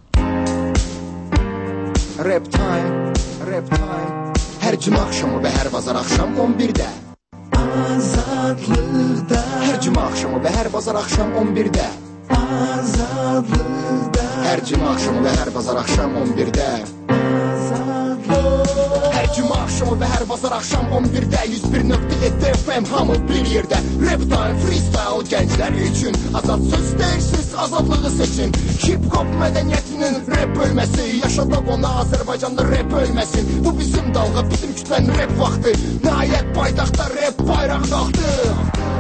Rap time, rap time. Hər cümə axşamı və hər bazar axşam on birdə. Azadlıqda. Hər cümə axşamı və hər bazar axşam on birdə. Azadlıqda. Hər cümə axşamı və hər bazar axşam on birdə. Hər cümə axşamı və hər bazar axşam on birdə yüz bir nöqtə yeddi F M hamı bir yerdə. Rap time, freestyle gənclər üçün. Azad söz deyirsiniz, azadlığı seçin. Hip-hop mədəniyyətinin rap bölməsi. Yaşadaq ona Azərbaycanda rap ölməsin. Bu bizim dalğa, bizim kütlənin rap vaxtı. Nəhayət paytaxtda rap bayraq qalxdı.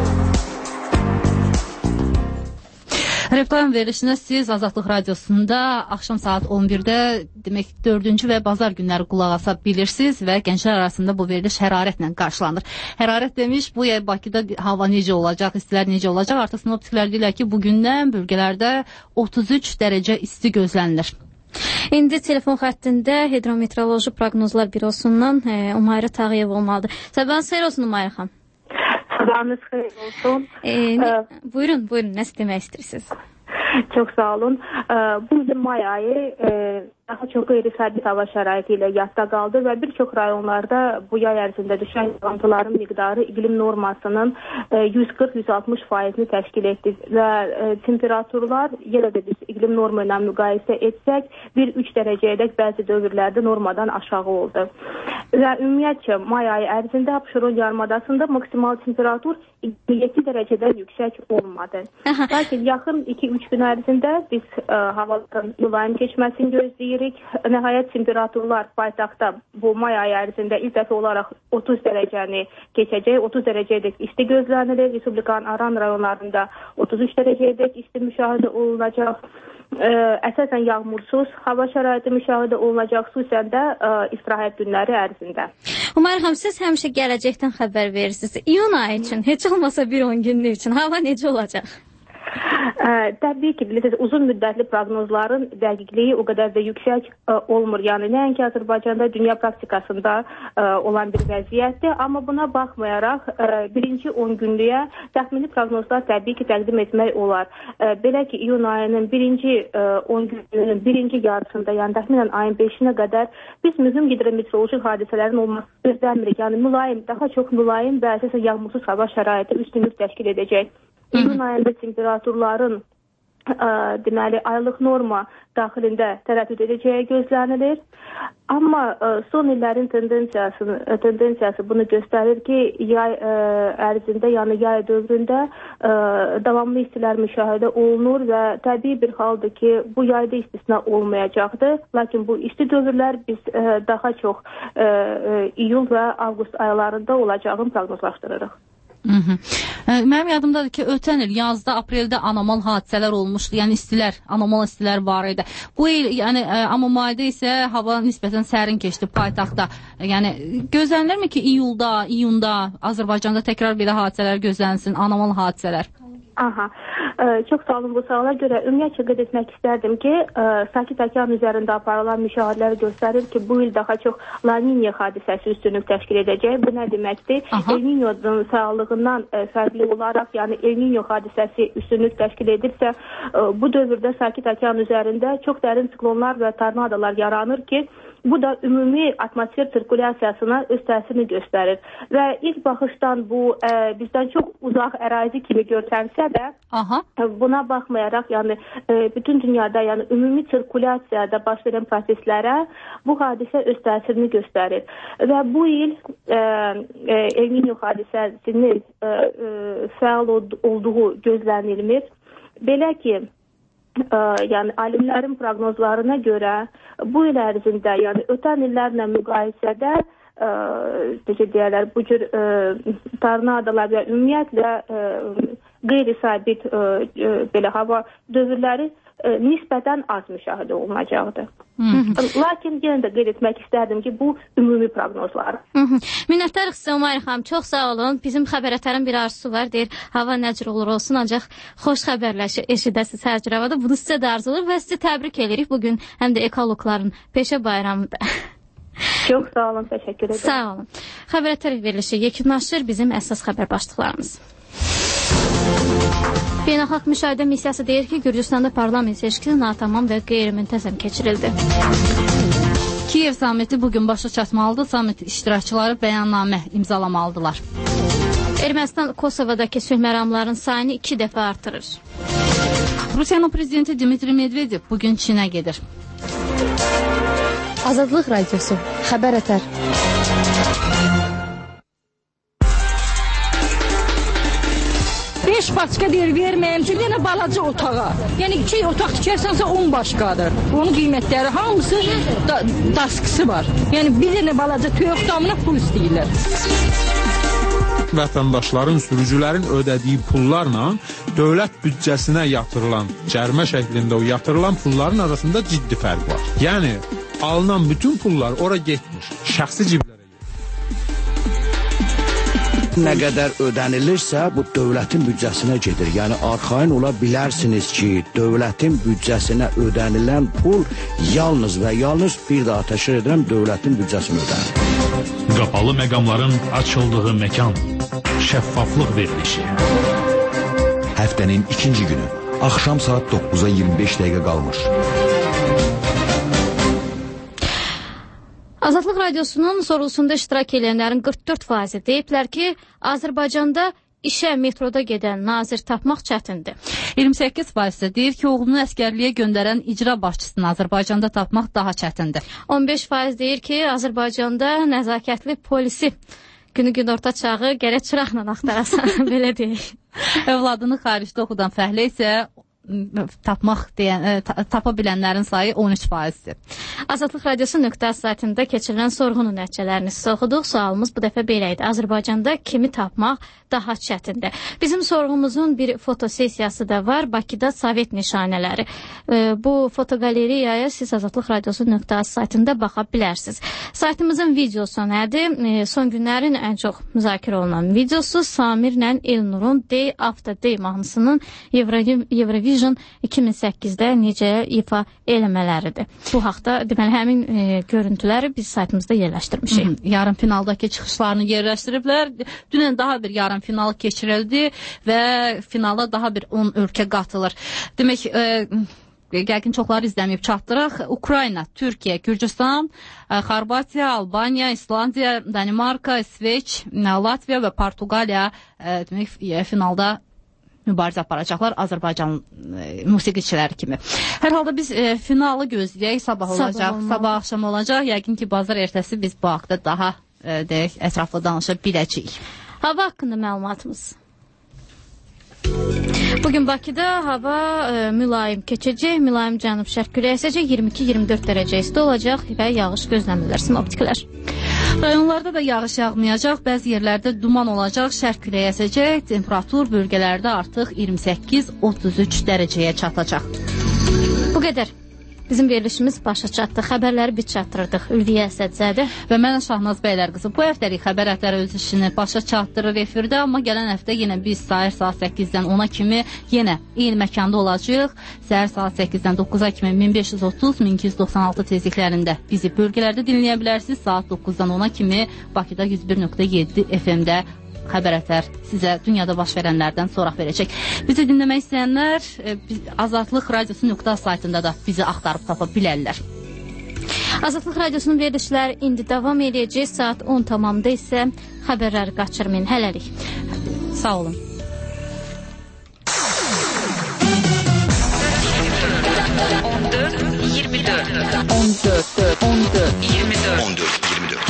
Reptime verilişinə siz Azadlıq Radiosunda axşam saat on birdə demək dördüncü və bazar günləri qulaq asa bilirsiniz və gənclər arasında bu veriliş hərarətlə qarşılanır. Hərarət demiş, bu yay Bakıda hava necə olacaq, istilər necə olacaq? Artıq sinoptiklər deyirlər ki, bugündən bölgələrdə otuz üç dərəcə isti gözlənilir. İndi telefon xəttində Hidrometeoroloji Proqnozlar Bürosundan e, Umayra Tağıyev olmalıdır. Sabahınız xeyir olsun Umayra xanım. Sabahınız xeyir olsun. E, ne, ee, buyurun, buyurun. Nə demək istəyirsiniz? Çox sağ olun. Ee, bu ilin may ayı e, daha çox qeyri-sabit hava şəraiti ilə yadda qaldı və bir çox rayonlarda bu yay ərzində düşən yağıntıların miqdarı iqlim normasının e, yüz qırx yüz altmış faizini təşkil etdi və e, temperaturlar yenə də biz iqlim norma ilə müqayisə etsək bir üç dərəcəyədək bəzi dövrlərdə normadan aşağı oldu. Və ümumiyyətcə may ayı ərzində Abşeron yarımadasında maksimal temperatur iyirmi yeddi dərəcədən yüksək olmadı. Lakin yaxın iki üç gün ərzində biz e, havaların mülayim keçməsini gözləyirik. Nəhayət temperaturlar paytaxtda bu may ayı ərzində ilk dəfə olaraq otuz dərəcəni keçəcək. otuz dərəcədək isti gözlənilir. Respublikanın aran rayonlarında otuz üç dərəcədək isti müşahidə olunacaq. Ə, əsasən yağmursuz hava şəraiti müşahidə olunacaq, xüsusən də ə, istirahət günləri ərzində. Umayra xanım, siz həmişə gələcəkdən xəbər verirsiniz. İyun ayı üçün, heç olmasa bir on günlük üçün hava necə olacaq? Ə, təbii ki, bilirsiniz, uzun müddətli proqnozların dəqiqliyi o qədər də yüksək ə, olmur. Yəni, nəinki Azərbaycanda dünya praktikasında ə, olan bir vəziyyətdir. Amma buna baxmayaraq, ə, birinci on günlüyə təxmini proqnozlar təbii ki, təqdim etmək olar. Ə, belə ki, iyun ayının birinci ə, on günlüyünün birinci yarısında, yəni təxminən ayın beşinə qədər biz mühüm hidrometeoroloji hadisələrin olması gözləmirik. Yəni, mülayim, daha çox mülayim və əsasən yağmursuz hava şəraiti üstünlük təşkil edəcək. İyun ayında temperaturların ə, deməli aylıq norma daxilində tərəddüd edəcəyi gözlənilir. Amma ə, son illərin tendensiyası, tendensiyası bunu göstərir ki, yay ə, ərzində, yəni yay dövründə ə, davamlı istilər müşahidə olunur və təbii bir haldır ki, bu yayda istisna olmayacaqdır. Lakin bu isti dövrlər biz ə, daha çox ə, ə, iyul və avqust aylarında olacağını proqnozlaşdırırıq. Hı -hı. Mənim yadımdadır ki, ötən il yazda, apreldə anormal hadisələr olmuşdu. Yəni istilər, anormal istilər var idi. Bu il, yəni anormalda isə hava nisbətən sərin keçdi paytaxtda. Yəni gözlənilirmi ki, iyulda, iyunda Azərbaycanda təkrar belə hadisələr gözlənsin, anormal hadisələr? Aha. Çox sağ olun bu suala görə. Ümumiyyətlə qeyd etmək istərdim ki, Sakit Okean üzərində aparılan müşahidələr göstərir ki, bu il daha çox La Niña hadisəsi üstünlük təşkil edəcək. Bu nə deməkdir? El Niño'nun fəallığından fərqli olaraq, yəni El Niño hadisəsi üstünlük təşkil edirsə, bu dövrdə Sakit Okean üzərində çox dərin siklonlar və tornadolar yaranır ki, bu da ümumi atmosfer sirkulyasiyasına öz təsirini göstərir. Və ilk baxışdan bu ə, bizdən çox uzaq ərazi kimi görsənsə də, Aha. buna baxmayaraq, yəni ə, bütün dünyada, yəni ümumi sirkulyasiyada baş verən proseslərə bu hadisə öz təsirini göstərir. Və bu il ə, ə, El Niño hadisəsinin ə, ə, fəal olduğu gözlənilmir. Belə ki, Ə, yəni alimlərin proqnozlarına görə bu il ərzində, yəni ötən illərlə müqayisədə ə, necə deyirlər, bu cür ə, tornadolar və ümumiyyətlə ə, qeyri-sabit ə, ə, belə hava dövrləri ə, nisbətən az müşahidə olunacaqdır. Lakin yenə də qeyd etmək istərdim ki, bu ümumi proqnozlar. Minnətdarıq sizə Umayr xanım, çox sağ olun. Bizim xəbərətərin bir arzusu var, deyir, hava necə olur olsun, ancaq xoş xəbərlər eşidəsiz hər cür havada. Bunu sizə də arzu olur və sizi təbrik edirik bugün həm də ekologların peşə bayramında. Çox sağ olun, təşəkkür ederim. Sağ olun. Xəbərətər verilişi yekunlaşır bizim əsas xəbər başlıqlarımız. Beynəlxalq müşahidə missiyası deyir ki, Gürcüstanda parlament seçkisi natamam və qeyri-müntəzəm keçirildi. Kiyev samiti bugün başa çatmalıdır. Samit iştirakçıları bəyannamə imzalamalıdırlar. Ermənistan Kosovadakı sülh məramlarının sayını iki dəfə artırır. Rusiyanın prezidenti Dmitri Medvedev bugün Çinə gedir. Azadlıq radiosu, xəbər ətər. beş başqa deyir, verməyəm ki, yenə balaca otağa. Yəni iki otaq tikərsənsə on başqadır. Onun qiymətləri hamısı da, daskısı var. Yəni bir dənə balaca töyök damına pul istəyirlər. Vətəndaşların, sürücülərin ödədiyi pullarla dövlət büdcəsinə yatırılan, cərimə şəklində o yatırılan pulların arasında ciddi fərq var. Yəni alınan bütün pullar ora getmiş, şəxsi ciblərə. Nə qədər ödənilirsə, bu dövlətin büdcəsinə gedir. Yəni, arxain ola bilərsiniz ki, dövlətin büdcəsinə ödənilən pul yalnız və yalnız bir daha təşkil edən dövlətin büdcəsinə ödənir. Qapalı məqamların açıldığı məkan, şəffaflıq verilişi. Həftənin ikinci günü, axşam saat doqquza iyirmi beş dəqiqə qalmış. Azadlıq radiosunun sorğusunda iştirak edənlərin qırx dörd faizi deyiblər ki, Azərbaycanda işə metroda gedən nazir tapmaq çətindir. iyirmi səkkiz faiz deyir ki, oğlunu əskərliyə göndərən icra başçısını Azərbaycanda tapmaq daha çətindir. on beş faiz deyir ki, Azərbaycanda nəzakətli polisi günü-gün orta çağı gərək çıraqla axtarasan, belə deyək. Övladını xaricdə oxudan fəhlə isə tapmaq deyən, ta, tapa bilənlərin sayı on üç faizdir. Azadlıq radiosu nöqtə saytında keçirilən sorğunun nəticələrini siz oxuduq. Sualımız bu dəfə belə idi. Azərbaycanda kimi tapmaq daha çətindir. Bizim sorğumuzun bir fotosesiyası da var. Bakıda Sovet nişanələri. E, bu fotoqalereyaya siz Azadlıq radiosu nöqtə saytında baxa bilərsiniz. Saytımızın videosu nədir? E, son günlərin ən çox müzakirə olunan videosu Samirlə Elnurun Day After Day mahnısının Eurovision iki min səkkizdə necə ifa eləmələridir. Bu haqda deməli həmin e, görüntüləri biz saytımızda yerləşdirmişik. Hı -hı. Yarım finaldakı çıxışlarını yerləşdiriblər. Dünən daha bir yarım final keçirildi və finala daha bir on ölkə qatılır. Demək, e, yəqin çoxları izləməyib çatdıraq. Ukrayna, Türkiyə, Gürcüstan, Xorvatiya, Albaniya, İslandiya, Danimarka, İsveç, Latviya və Portuqaliya e, demək, finalda mübarizə aparacaqlar Azərbaycan e, musiqiçiləri kimi. Hər halda biz e, finalı gözləyək, sabah olacaq, sabah, sabah axşam olacaq. Yəqin ki, bazar ertəsi biz bu haqda daha e, deyək, ətraflı danışa biləcəyik. Hava haqqında məlumatımız. Bugün Bakıda hava e, mülayim keçəcək, mülayim cənub-şərq küləyi əsəcək, iyirmi iki iyirmi dörd dərəcə isti olacaq və yağış gözləmirlər sinoptiklər. Rayonlarda da yağış yağmayacaq, bəzi yerlərdə duman olacaq, şərq küləyi əsəcək, temperatur bölgələrdə artıq iyirmi səkkiz otuz üç dərəcəyə çatacaq. Bu qədər. Bizim verilişimiz başa çatdı. Xəbərləri biz çatdırdıq. Ülviyə Əsədzadə və mən Şahnaz Bəylər qızı. Bu həftəlik xəbər ətəri öz işini başa çatdırır efirdə, amma gələn həftə yenə biz səhər saat səkkizdən ona kimi yenə eyni məkanda olacağıq. Səhər saat səkkizdən dokkuza kimi min beş yüz otuz min iki yüz doxsan altı tezliklərində bizi bölgələrdə dinləyə bilərsiniz. Saat doqquzdan ona kimi Bakıda yüz bir nöqtə yeddi F M-də xəbər ətər sizə dünyada baş verənlərdən soraq verəcək. Bizi dinləmək istəyənlər Azadlıq Radiosu nöqta saytında da bizi axtarıb tapa bilərlər. Azadlıq Radiosunun verilişləri indi davam edəcək. Saat on tamamda isə xəbərləri qaçırmayın. Hələlik. Sağ olun. on dörd iyirmi dörd on dörd on dörd iyirmi dörd on dörd iyirmi dörd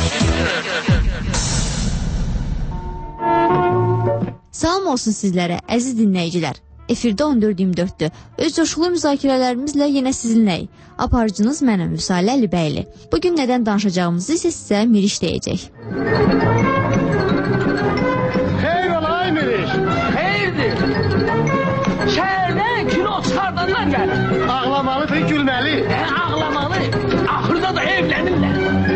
Salam olsun sizlərə, əziz dinləyicilər. Efirdə on dörd iyirmi dörddür. Öz coşqulu müzakirələrimizlə yenə sizinləyik. Aparıcınız mənəm Vüsalə Əlibəyli. Bugün nədən danışacağımızı isə sizə Miriş deyəcək. Xeyr olay Miriş, xeyirdir. Şəhərdən kino çıxardanlar gəlir. Ağlamalıdır, gülməli. Hə, ağlamalı. Axırda da evlənirlər.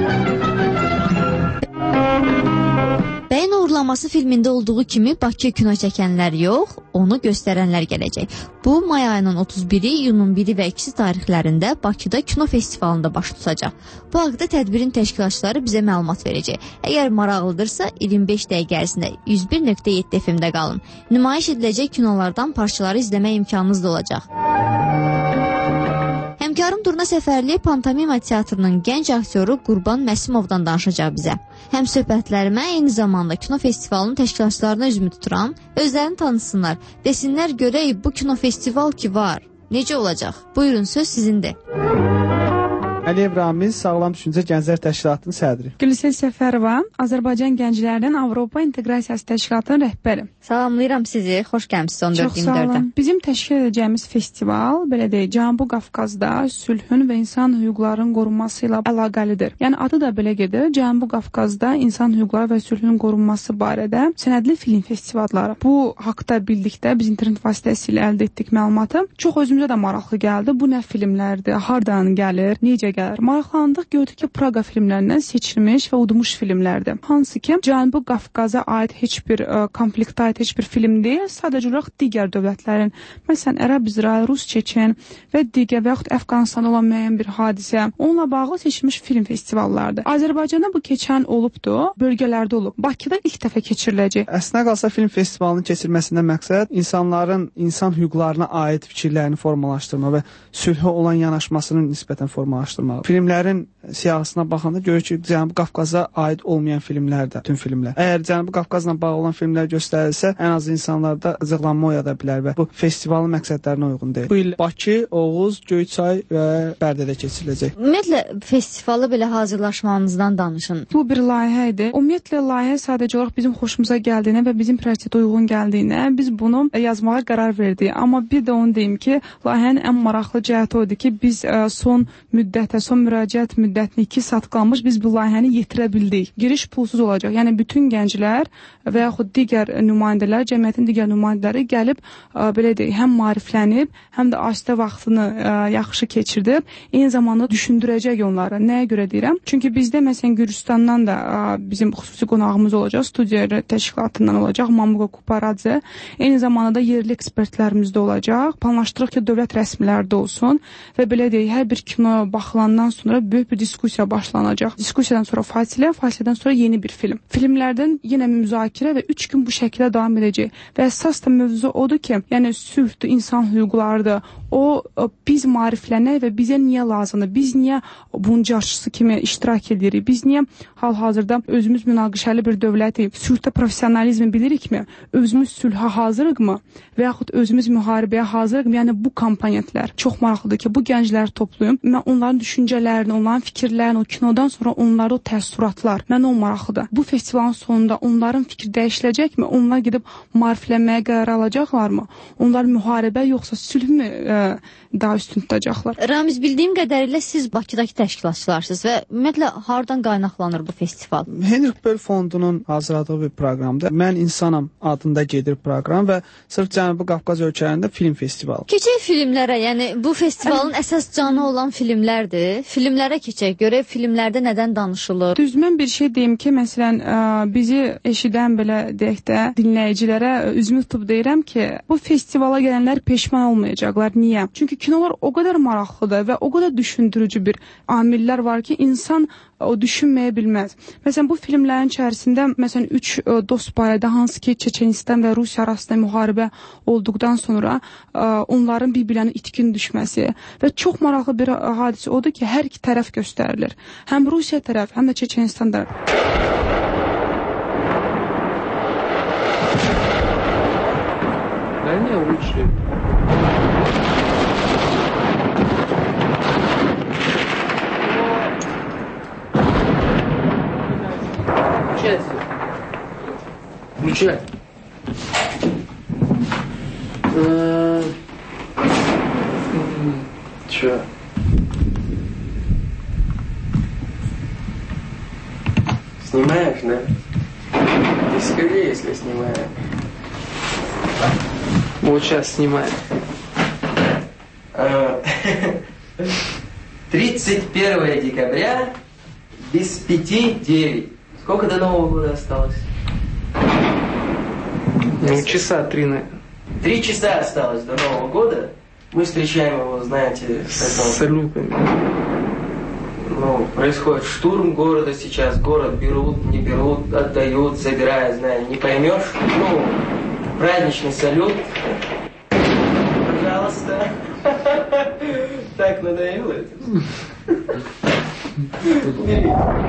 Bəyin uğurlaması filmində olduğu kimi Bakı kino çəkənlər yox, onu göstərənlər gələcək. Bu, may ayının otuz biri, iyunun biri və ikisi tarixlərində Bakıda kino festivalında baş tutacaq. Bu haqda tədbirin təşkilatçıları bizə məlumat verəcək. Əgər maraqlıdırsa, iyirmi beş dəqiqə ərzində yüz bir nöqtə yeddi F M-də qalın. Nümayiş ediləcək kinolardan parçaları izləmək imkanınız da olacaq. Həmkarım Durna Səfərli Pantomima Teatrının gənc aktyoru Qurban Məsimovdan danışacaq bizə. Həm söhbətlərimə eyni zamanda kino festivalının təşkilatçılarına üzümü tuturam. Özlərini tanısınlar, desinlər görək bu kino festival ki var, necə olacaq? Buyurun, söz sizindir. Əliyev Ramiz, Sağlam Düşüncə Gənclər Təşkilatının sədri. Gülsel Səfərova, Azərbaycan Gənclərinin Avropa İnteqrasiyası Təşkilatının rəhbəri. Salamlayıram sizi, xoş gəlmisiniz on dörd iyirmi dördə. Bizim təşkil edəcəyimiz festival, belə deyək, Cənubi Qafqazda sülhün və insan hüquqlarının qorunması ilə əlaqəlidir. Yəni adı da belə gedir, Cənubi Qafqazda insan hüquqları və sülhün qorunması barədə sənədli film festivalları. Bu haqda bildikdə biz internet vasitəsilə əldə etdik məlumatı. Çox özümüzə də maraqlı gəldi. Bu nə filmlərdir, hardan gəlir, necə gəlir. Maraqlandıq, gördük ki, Praqa filmlərindən seçilmiş və udmuş filmlərdir. Hansı ki, Cənubi Qafqaza aid heç bir ə, konfliktə aid heç bir film deyil, sadəcə olaraq digər dövlətlərin, məsələn, Ərəb, İsrail, Rus, Çeçen və digər və yaxud Əfqanistanda olan müəyyən bir hadisə, onunla bağlı seçilmiş film festivallardır. Azərbaycanda bu keçən olubdu, bölgələrdə olub. Bakıda ilk dəfə keçiriləcək. Əslində qalsa film festivalının keçirilməsindən məqsəd insanların insan hüquqlarına aid fikirlərini formalaşdırmaq və sülhə olan yanaşmasının nisbətən formalaşdırmaq. Filmlərin siyahısına baxanda görür ki, Cənubi Qafqaza aid olmayan filmlərdir, bütün filmlər. Əgər Cənubi Qafqazla bağlı olan filmlər göstərilsə, ən az insanlarda qıcıqlanma oyada bilər və bu festivalın məqsədlərinə uyğun deyil. Bu il Bakı, Oğuz, Göyçay və Bərdədə keçiriləcək. Ümumiyyətlə, festivalı belə hazırlaşmanızdan danışın. Bu bir layihə idi. Ümumiyyətlə, layihə sadəcə olaraq bizim xoşumuza gəldiyinə və bizim prioritetə uyğun gəldiyinə biz bunu yazmağa qərar verdik. Amma bir də onu deyim ki, layihənin ən maraqlı cəhəti oydu ki, biz son müddətə, son müraciət müddətini iki saat qalmış biz bu layihəni yetirə bildik. Giriş pulsuz olacaq. Yəni bütün gənclər və yaxud digər nümayəndələr, cəmiyyətin digər nümayəndələri gəlib ə, belə deyək, həm maariflənib, həm də asudə vaxtını ə, yaxşı keçirdib, eyni zamanda düşündürəcək onları. Nəyə görə deyirəm? Çünki bizdə məsələn Gürcüstandan da ə, bizim xüsusi qonağımız olacaq, studiya təşkilatından olacaq, Mamuqa Kuparadze. Eyni zamanda da yerli ekspertlərimiz də olacaq. Planlaşdırırıq ki, dövlət rəsmiləri də olsun və belə deyək, hər bir kino baxılandan sonra böyük bir diskussiya başlanacaq. Diskussiyadan sonra fasilə, fasilədən sonra yeni bir film. Filmlərdən yenə müzakirə və üç gün bu şəkildə davam edəcək. Və əsas da mövzu odur ki, yəni sülhdür, insan hüquqlarıdır. O, o biz maariflənək və bizə niyə lazımdır? Biz niyə bunun carçısı kimi iştirak edirik? Biz niyə hal-hazırda özümüz münaqişəli bir dövləti, sülhdə professionalizmi bilirikmi? Özümüz sülhə hazırıqmı? Və yaxud özümüz müharibəyə hazırıqmı? Yəni bu komponentlər çox maraqlıdır ki, bu gəncləri toplayım. Mən onların düşüncələrini düşüncələrini, onların fikirlərini, o kinodan sonra onlarda o təəssüratlar mənə o maraqlıdır. Bu festivalın sonunda onların fikri dəyişiləcəkmi? Onlar gedib maariflənməyə qərar alacaqlarmı? Onlar müharibə yoxsa sülhmü e, daha üstün tutacaqlar? Ramiz, bildiyim qədərilə siz Bakıdakı təşkilatçılarsınız və ümumiyyətlə hardan qaynaqlanır bu festival? Henrik Böll Fondunun hazırladığı bir proqramdır. Mən insanam adında gedir proqram və sırf Cənubi Qafqaz ölkələrində film festivalı. Keçək filmlərə, yəni bu festivalın əsas canı olan filmlərdir. Filmlərə keçək, görək filmlərdə nədən danışılır? Düz mən bir şey deyim ki, məsələn, ə, bizi eşidən belə deyək də dinləyicilərə üzümü tutub deyirəm ki, bu festivala gələnlər peşman olmayacaqlar. Niyə? Çünki kinolar o qədər maraqlıdır və o qədər düşündürücü bir amillər var ki, insan o düşünməyə bilməz. Məsələn, bu filmlərin içərisində məsələn üç ə, dost barədə, hansı ki Çeçenistan və Rusiya arasında müharibə olduqdan sonra ə, onların bir-birlərinə itkin düşməsi və çox maraqlı bir ə, hadisə odur ki, hər iki tərəf göstərilir. Həm Rusiya tərəf, həm də Çeçenistan tərəf. Наверное, лучше. Включай. Че? Снимаешь, да? Ты скорее, если снимаешь. Вот сейчас снимаем. тридцать первое декабря без пяти девять. Сколько до Нового года осталось? Ну, часа три, наверное. Три часа осталось до Нового года. Мы встречаем его, знаете, с салютами. Ну, происходит штурм города сейчас. Город берут, не берут, отдают, забирают, знаю, не поймешь. Ну, праздничный салют. Пожалуйста. Так надоело это. Бери.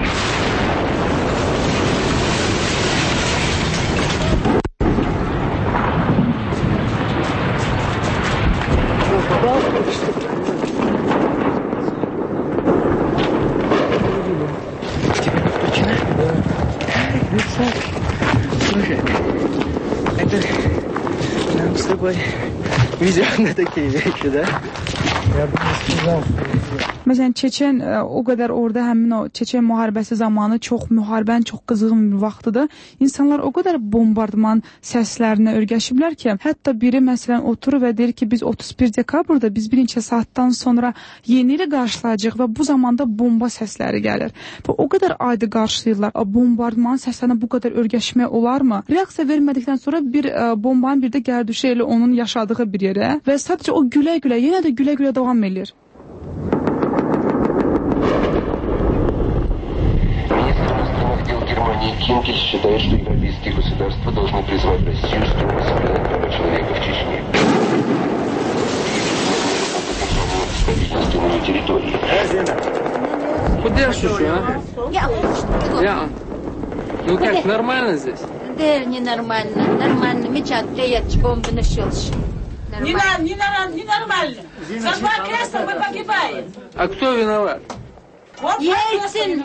Слушай, это нам с тобой везет на такие вещи, да? Я бы не сказал, что... Məsələn, Çeçen o qədər orada həmin o Çeçen müharibəsi zamanı çox müharibənin çox qızğın bir vaxtıdır. İnsanlar o qədər bombardman səslərinə örgəşiblər ki, hətta biri məsələn oturur və deyir ki, biz otuz bir dekabrda biz bir neçə saatdan sonra yeni ili qarşılayacağıq və bu zamanda bomba səsləri gəlir. Və o qədər adi qarşılayırlar. Bombardman səslərinə bu qədər örgəşmək olarmı? Reaksiya vermədikdən sonra bir bombanın bir də gəlir düşür elə onun yaşadığı bir yerə və sadəcə o gülə-gülə, yenə də gülə-gülə davam edir. Германии Хинкель считает, что европейские государства должны призвать Россию строго соблюдать права человека в Чечне. Стабильности на ее территории. Куда я шушу, а? Я. Ну как, нормально здесь? Да, ненормально. Нормально. Мечат, приедешь, бомбы нашелся. Не, на, не, на, не нормально. За два кресла мы погибаем. А кто виноват? Вот Ельцин.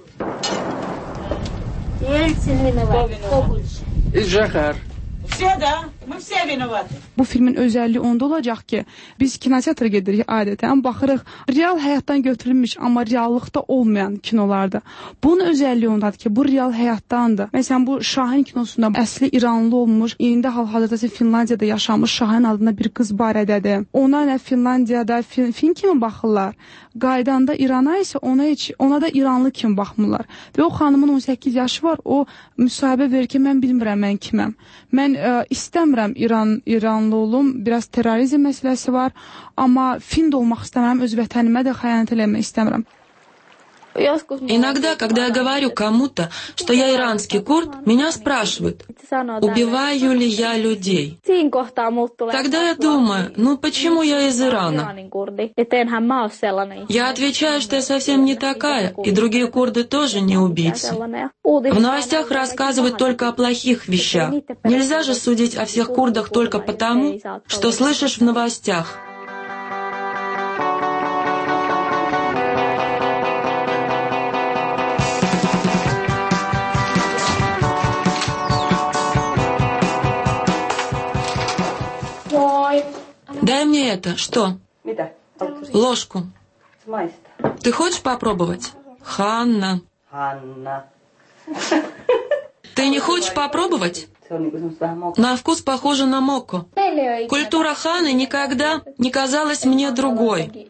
Ельцин виноват. Кто больше? И Жахар. Все, да. Мы все виноваты. Bu filmin özəlliyi onda olacaq ki, biz kinoteatra gedirik adətən, baxırıq real həyatdan götürülmüş, amma reallıqda olmayan kinolarda. Bunun özəlliyi ondadır ki, bu real həyatdandır. Məsələn, bu Şahin kinosunda əsli İranlı olmuş, indi hal-hazırda Finlandiyada yaşamış Şahin adında bir qız barədədir. Ona nə Finlandiyada film, film kimi baxırlar. Qaydanda İrana isə ona heç ona da İranlı kimi baxmırlar. Və o xanımın on səkkiz yaşı var, o müsahibə verir ki, mən bilmirəm mən kiməm. Mən ə, istəmirəm İran İranlı olum, biraz terrorizm məsələsi var, amma Find olmaq istəmirəm, öz vətənimə də xəyanət eləmək istəmirəm. Иногда, когда я говорю кому-то, что я иранский курд, меня спрашивают, убиваю ли я людей. Тогда я думаю, ну почему я из Ирана? Я отвечаю, что я совсем не такая, и другие курды тоже не убийцы. В новостях рассказывают только о плохих вещах. Нельзя же судить о всех курдах только потому, что слышишь в новостях. мне это. Что? Ложку. Ты хочешь попробовать? Ханна. Ты не хочешь попробовать? На вкус похоже на мокко. Культура ханы никогда не казалась мне другой.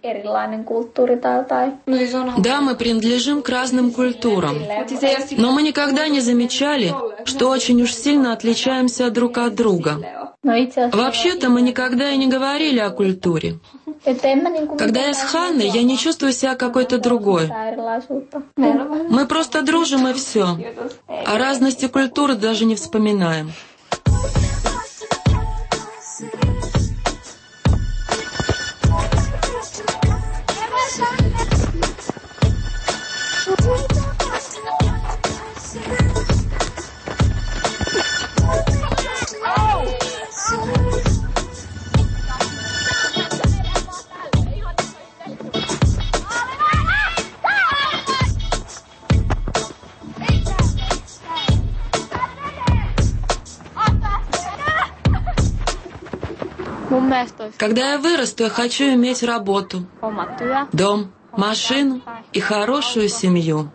Да, мы принадлежим к разным культурам, но мы никогда не замечали, что очень уж сильно отличаемся друг от друга. Вообще-то мы никогда и не говорили о культуре. Когда я с Ханной, я не чувствую себя какой-то другой. Мы просто дружим и все. О разности культуры даже не вспоминаем. Когда я вырасту, я хочу иметь работу, дом, машину и хорошую семью.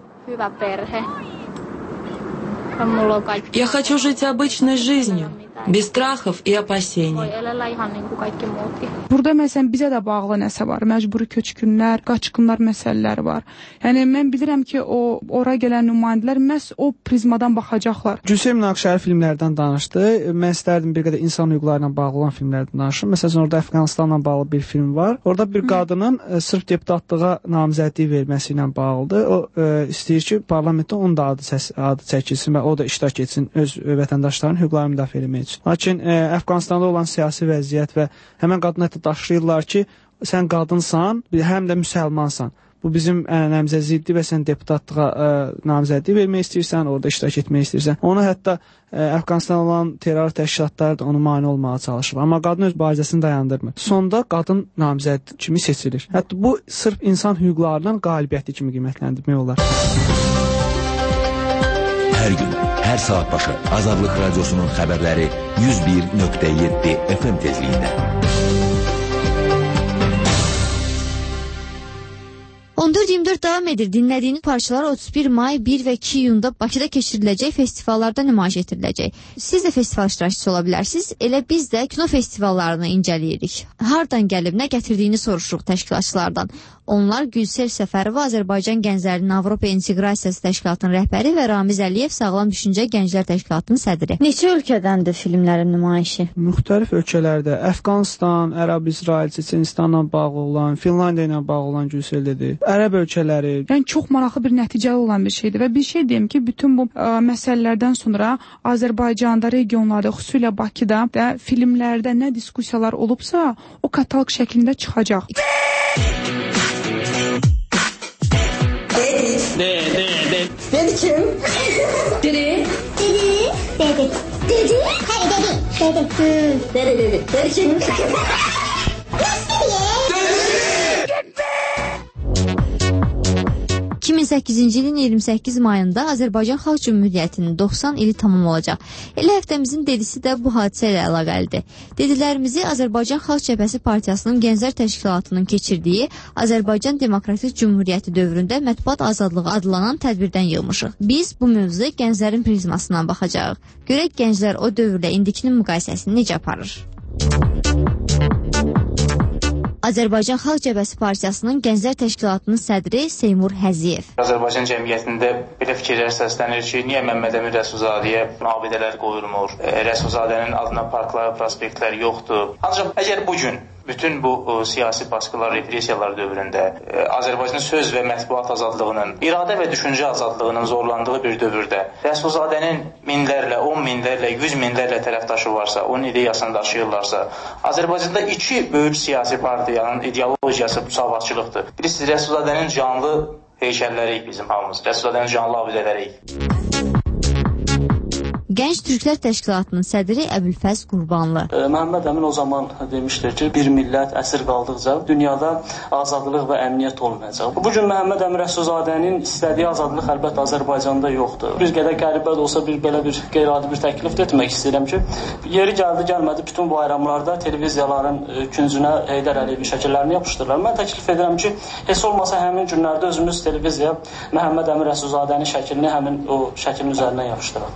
Я хочу жить обычной жизнью, без страхов и опасений. Burada məsələn bizə də bağlı nəsə var. Məcburi köçkünlər, qaçqınlar məsələləri var. Yəni mən bilirəm ki, o ora gələn nümayəndələr məhz o prizmadan baxacaqlar. Gülsüm Münaqişəli filmlərdən danışdı. Mən istərdim bir qədər insan hüquqları ilə bağlı olan filmlərdən danışım. Məsələn, orada Əfqanistanla bağlı bir film var. Orada bir qadının e, sırf deputatlığa namizədlik verməsi ilə bağlıdır. O e, istəyir ki, parlamentdə onun da adı, səs, adı çəkilsin və o da iştirak etsin öz vətəndaşlarının hüquqlarını müdafiə etmək üçün. Lakin e, Əfqanistanda olan siyasi vəziyyət və həmən qadına hətta daşıyırlar ki, sən qadınsan, həm də müsəlmansan. Bu bizim ənənəmizə ziddir və sən deputatlığa ə, namizədlik vermək istəyirsən, orada iştirak etmək istəyirsən. Ona hətta ə, Əfqanistan olan terror təşkilatları da onu mane olmağa çalışır. Amma qadın öz barizəsini dayandırmır. Sonda qadın namizəd kimi seçilir. Hətta bu sırf insan hüquqlarının qalibiyyəti kimi qiymətləndirmək olar. Hər gün, hər saat başı Azadlıq Radiosunun xəbərləri yüz bir nöqtə yeddi F M tezliyində. on dörd iyirmi dörd davam edir. Dinlədiyiniz parçalar otuz bir may, bir və iki iyunda Bakıda keçiriləcək festivallarda nümayiş etdiriləcək. Siz də festival iştirakçısı ola bilərsiniz. Elə biz də kino festivallarını incələyirik. Hardan gəlib, nə gətirdiyini soruşuruq təşkilatçılardan. Onlar Gülsel Səfərova, Azərbaycan Gənclərinin Avropa İnteqrasiyası Təşkilatının rəhbəri və Ramiz Əliyev Sağlam Düşüncə Gənclər Təşkilatının sədri. Neçə ölkədəndir filmlərin nümayişi? Müxtəlif ölkələrdə. Əfqanistan, Ərəb, İsrail, Çeçenistanla bağlı olan, Finlandiya ilə bağlı olan Gülsel dedi. Ərəb ölkələri. Yəni çox maraqlı bir nəticəli olan bir şeydir və bir şey deyim ki, bütün bu ə, məsələlərdən sonra Azərbaycanda, regionlarda, xüsusilə Bakıda və filmlərdə nə diskussiyalar olubsa, o kataloq şəklində çıxacaq. De, de, de. Dedi kim? Dedi. Dedi. Dedi. Dedi. Hayır dedi. Dedi. Dedi dedi. Dedi kim? iki min səkkizinci ilin iyirmi səkkiz mayında Azərbaycan Xalq Cümhuriyyətinin doxsan ili tamam olacaq. Elə həftəmizin dedisi də bu hadisə ilə əlaqəlidir. Dedilərimizi Azərbaycan Xalq Cəbhəsi Partiyasının Gənclər Təşkilatının keçirdiyi Azərbaycan Demokratik Cümhuriyyəti dövründə mətbuat azadlığı adlanan tədbirdən yığmışıq. Biz bu mövzu gənclərin prizmasından baxacağıq. Görək gənclər o dövrlə indikinin müqayisəsini necə aparır? Azərbaycan Xalq Cəbhəsi Partiyasının Gənclər Təşkilatının sədri Seymur Həziyev. Azərbaycan cəmiyyətində belə fikirlər səslənir ki, niyə Məmməd Əmin Rəsulzadəyə abidələr qoyulmur, Rəsulzadənin adına parklar, prospektlər yoxdur. Ancaq əgər bugün bütün bu o, siyasi baskılar, repressiyalar dövründə e, Azərbaycanın söz və mətbuat azadlığının, iradə və düşüncə azadlığının zorlandığı bir dövrdə Rəsulzadənin minlərlə, on minlərlə, yüz minlərlə tərəfdaşı varsa, onun ideyasını daşıyırlarsa, Azərbaycanda iki böyük siyasi partiyanın ideologiyası bu savaşçılıqdır. Birisi Rəsulzadənin canlı heykəlləriyik bizim hamımız, Rəsulzadənin canlı abidələriyik. Gənc Türklər Təşkilatının sədri Əbülfəz Qurbanlı. E, Məhəmməd Əmin o zaman demişdir ki, bir millət əsir qaldıqca dünyada azadlıq və əmniyyət olmayacaq. Bu gün Məhəmməd Əmin Rəsulzadənin istədiyi azadlıq əlbəttə Azərbaycanda yoxdur. Bir qədər qəribə də olsa bir belə bir qeyri-adi bir təklif də etmək istəyirəm ki, yeri gəldi gəlmədi bütün bu bayramlarda televiziyaların e, küncünə Heydər Əliyevin şəkillərini yapışdırırlar. Mən təklif edirəm ki, heç olmasa həmin günlərdə özümüz televiziya Məhəmməd Əmin Rəsulzadənin şəklini həmin o şəklin üzərindən yapışdıraq.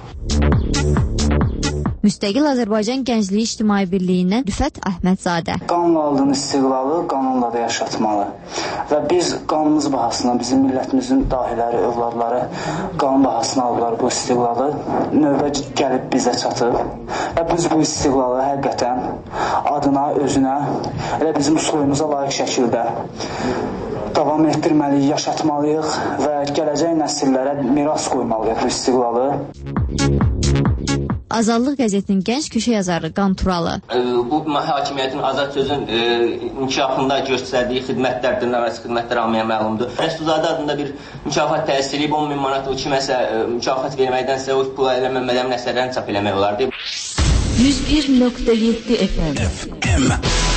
Müstəqil Azərbaycan Gəncliyi İctimai Birliyindən Rüfət Əhmədzadə. Qanla aldığın istiqlalı qanunla da yaşatmalı. Və biz qanımız bahasına, bizim millətimizin dahiləri, övladları qanun bahasına aldılar bu istiqlalı. Növbə gəlib bizə çatıb. Və biz bu istiqlalı həqiqətən adına, özünə, elə bizim soyumuza layiq şəkildə davam etdirməliyik, yaşatmalıyıq və gələcək nəsillərə miras qoymalıyıq bu istiqlalı. Azadlıq qəzetinin gənc köşə yazarı Qanturalı. Bu hakimiyyətin azad sözün e, inkişafında göstərdiyi xidmətlər, dırnaqarası xidmətlər hamıya məlumdur. Rəsulzadə adında bir mükafat təsir edib on min manat o kiməsə e, mükafat verməkdənsə o pul elə Məhəmməd Əmin əsərlərini çap eləmək olardı. yüz bir nöqtə yeddi F M.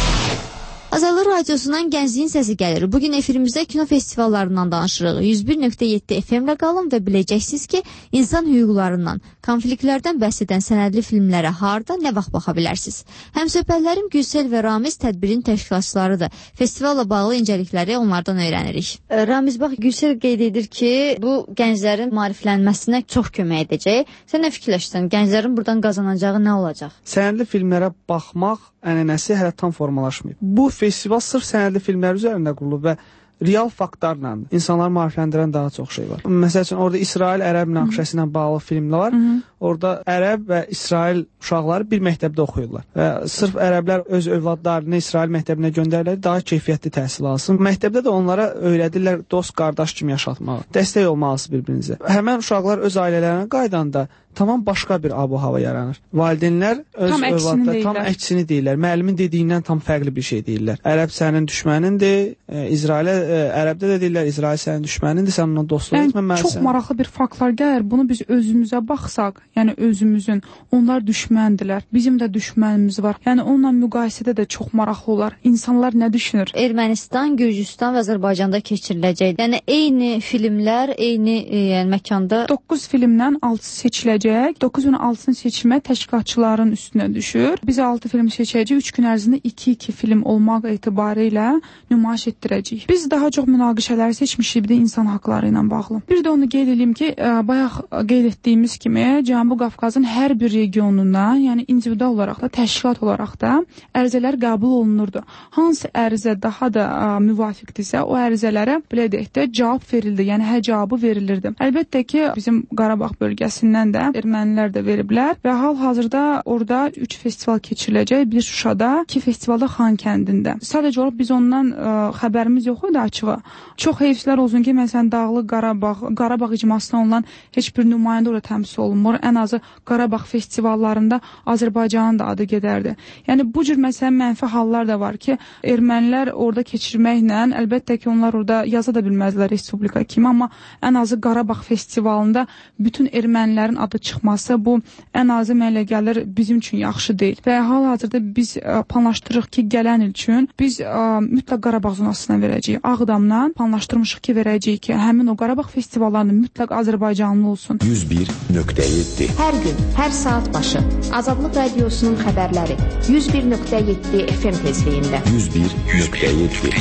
Azərbaycan radiosundan Gəncliyin səsi gəlir. Bugün efirimizdə kino festivallarından danışırıq. yüz bir nöqtə yeddi F M-lə qalın və biləcəksiniz ki, insan hüquqlarından, konfliktlərdən bəhs edən sənədli filmlərə harda, nə vaxt baxa bilərsiniz. Həmsöhbətlərim Gülsel və Ramiz tədbirin təşkilatçılarıdır. Festivalla bağlı incəlikləri onlardan öyrənirik. Ramiz, bax, Gülsel qeyd edir ki, bu gənclərin maariflənməsinə çox kömək edəcək. Sən nə fikirləşsən? Gənclərin buradan qazanacağı nə olacaq? Sənədli filmlərə baxmaq ənənəsi hələ tam formalaşmayıb. Bu festival sırf sənədli filmlər üzərində qurulub və real faktlarla insanları maarifləndirən daha çox şey var. Məsəl üçün, orada İsrail-Ərəb münaqişəsi ilə bağlı filmlər var. Hı -hı. Orada Ərəb və İsrail uşaqları bir məktəbdə oxuyurlar. Və sırf ərəblər öz övladlarını İsrail məktəbinə göndərirlər, daha keyfiyyətli təhsil alsın. Məktəbdə də onlara öyrədirlər dost, qardaş kimi yaşatmağı. Dəstək olmalısınız bir-birinizə. Həmən uşaqlar öz ailələrinə qaydanda tamam başqa bir ab-hava yaranır. Valideynlər öz tam övladlar tam əksini deyirlər. Müəllimin dediyindən tam fərqli bir şey deyirlər. Ərəb sənin düşmənindir, e, İsrailə e, Ərəbdə də deyirlər İsrail sənin düşmənindir, sən onunla dostluq etməməlisən. Çox maraqlı bir faktlar gəlir. Bunu biz özümüzə baxsaq, yəni özümüzün, onlar düşməndilər. Bizim də düşmənimiz var. Yəni onunla müqayisədə də çox maraqlı olar. İnsanlar nə düşünür? Ermənistan, Gürcüstan və Azərbaycanda keçiriləcək. Yəni eyni filmlər, eyni e, yəni məkanda doqquz filmdən altısı seçiləcək. doqquzun altısını seçmə təşkilatçıların üstünə düşür. Biz altı film seçəcəyik. üç gün ərzində iki iki film olmaq etibarıyla nümayiş etdirəcəyik. Biz daha çox münaqişələri seçmişik, bir də insan haqları ilə bağlı. Bir də onu qeyd edeyim ki, bayaq qeyd etdiyimiz kimi Cənubi Qafqazın hər bir regionundan, yəni individual olaraq da, təşkilat olaraq da ərizələr qəbul olunurdu. Hansı ərizə daha da ə, müvafiqdirsə, o ərizələrə belə deyək də cavab verildi. Yəni hə cavabı verilirdi. Əlbəttə ki, bizim Qarabağ bölgəsindən də ermənilər də veriblər və hal-hazırda orada üç festival keçiriləcək. Bir Şuşada, iki festivalda Xankəndində. Sadəcə olaraq biz ondan ə, xəbərimiz yox idi açığı. Çox heyfsizlər olsun ki, məsələn, Dağlıq Qarabağ, Qarabağ icmasına olan heç bir nümayəndə orada təmsil olunmur. Ən azı Qarabağ festivallarında Azərbaycanın da adı gedərdi. Yəni bu cür məsələn mənfi hallar da var ki, ermənilər orada keçirməklə, əlbəttə ki, onlar orada yaza da bilməzlər respublika kimi, amma ən azı Qarabağ festivalında bütün ermənilərin adı çıxması bu ən azı mənə gəlir bizim üçün yaxşı deyil. Və hal-hazırda biz ə, planlaşdırırıq ki, gələn il üçün biz ə, mütləq Qarabağ zonasına verəcəyik. Ağdamdan planlaşdırmışıq ki, verəcəyik ki, həmin o Qarabağ festivallarında mütləq Azərbaycanlı olsun. yüz bir nöqtə yeddi Hər gün, hər saat başı Azadlıq Radiosunun xəbərləri yüz bir nöqtə yeddi F M tezliyində. yüz bir nöqtə yeddi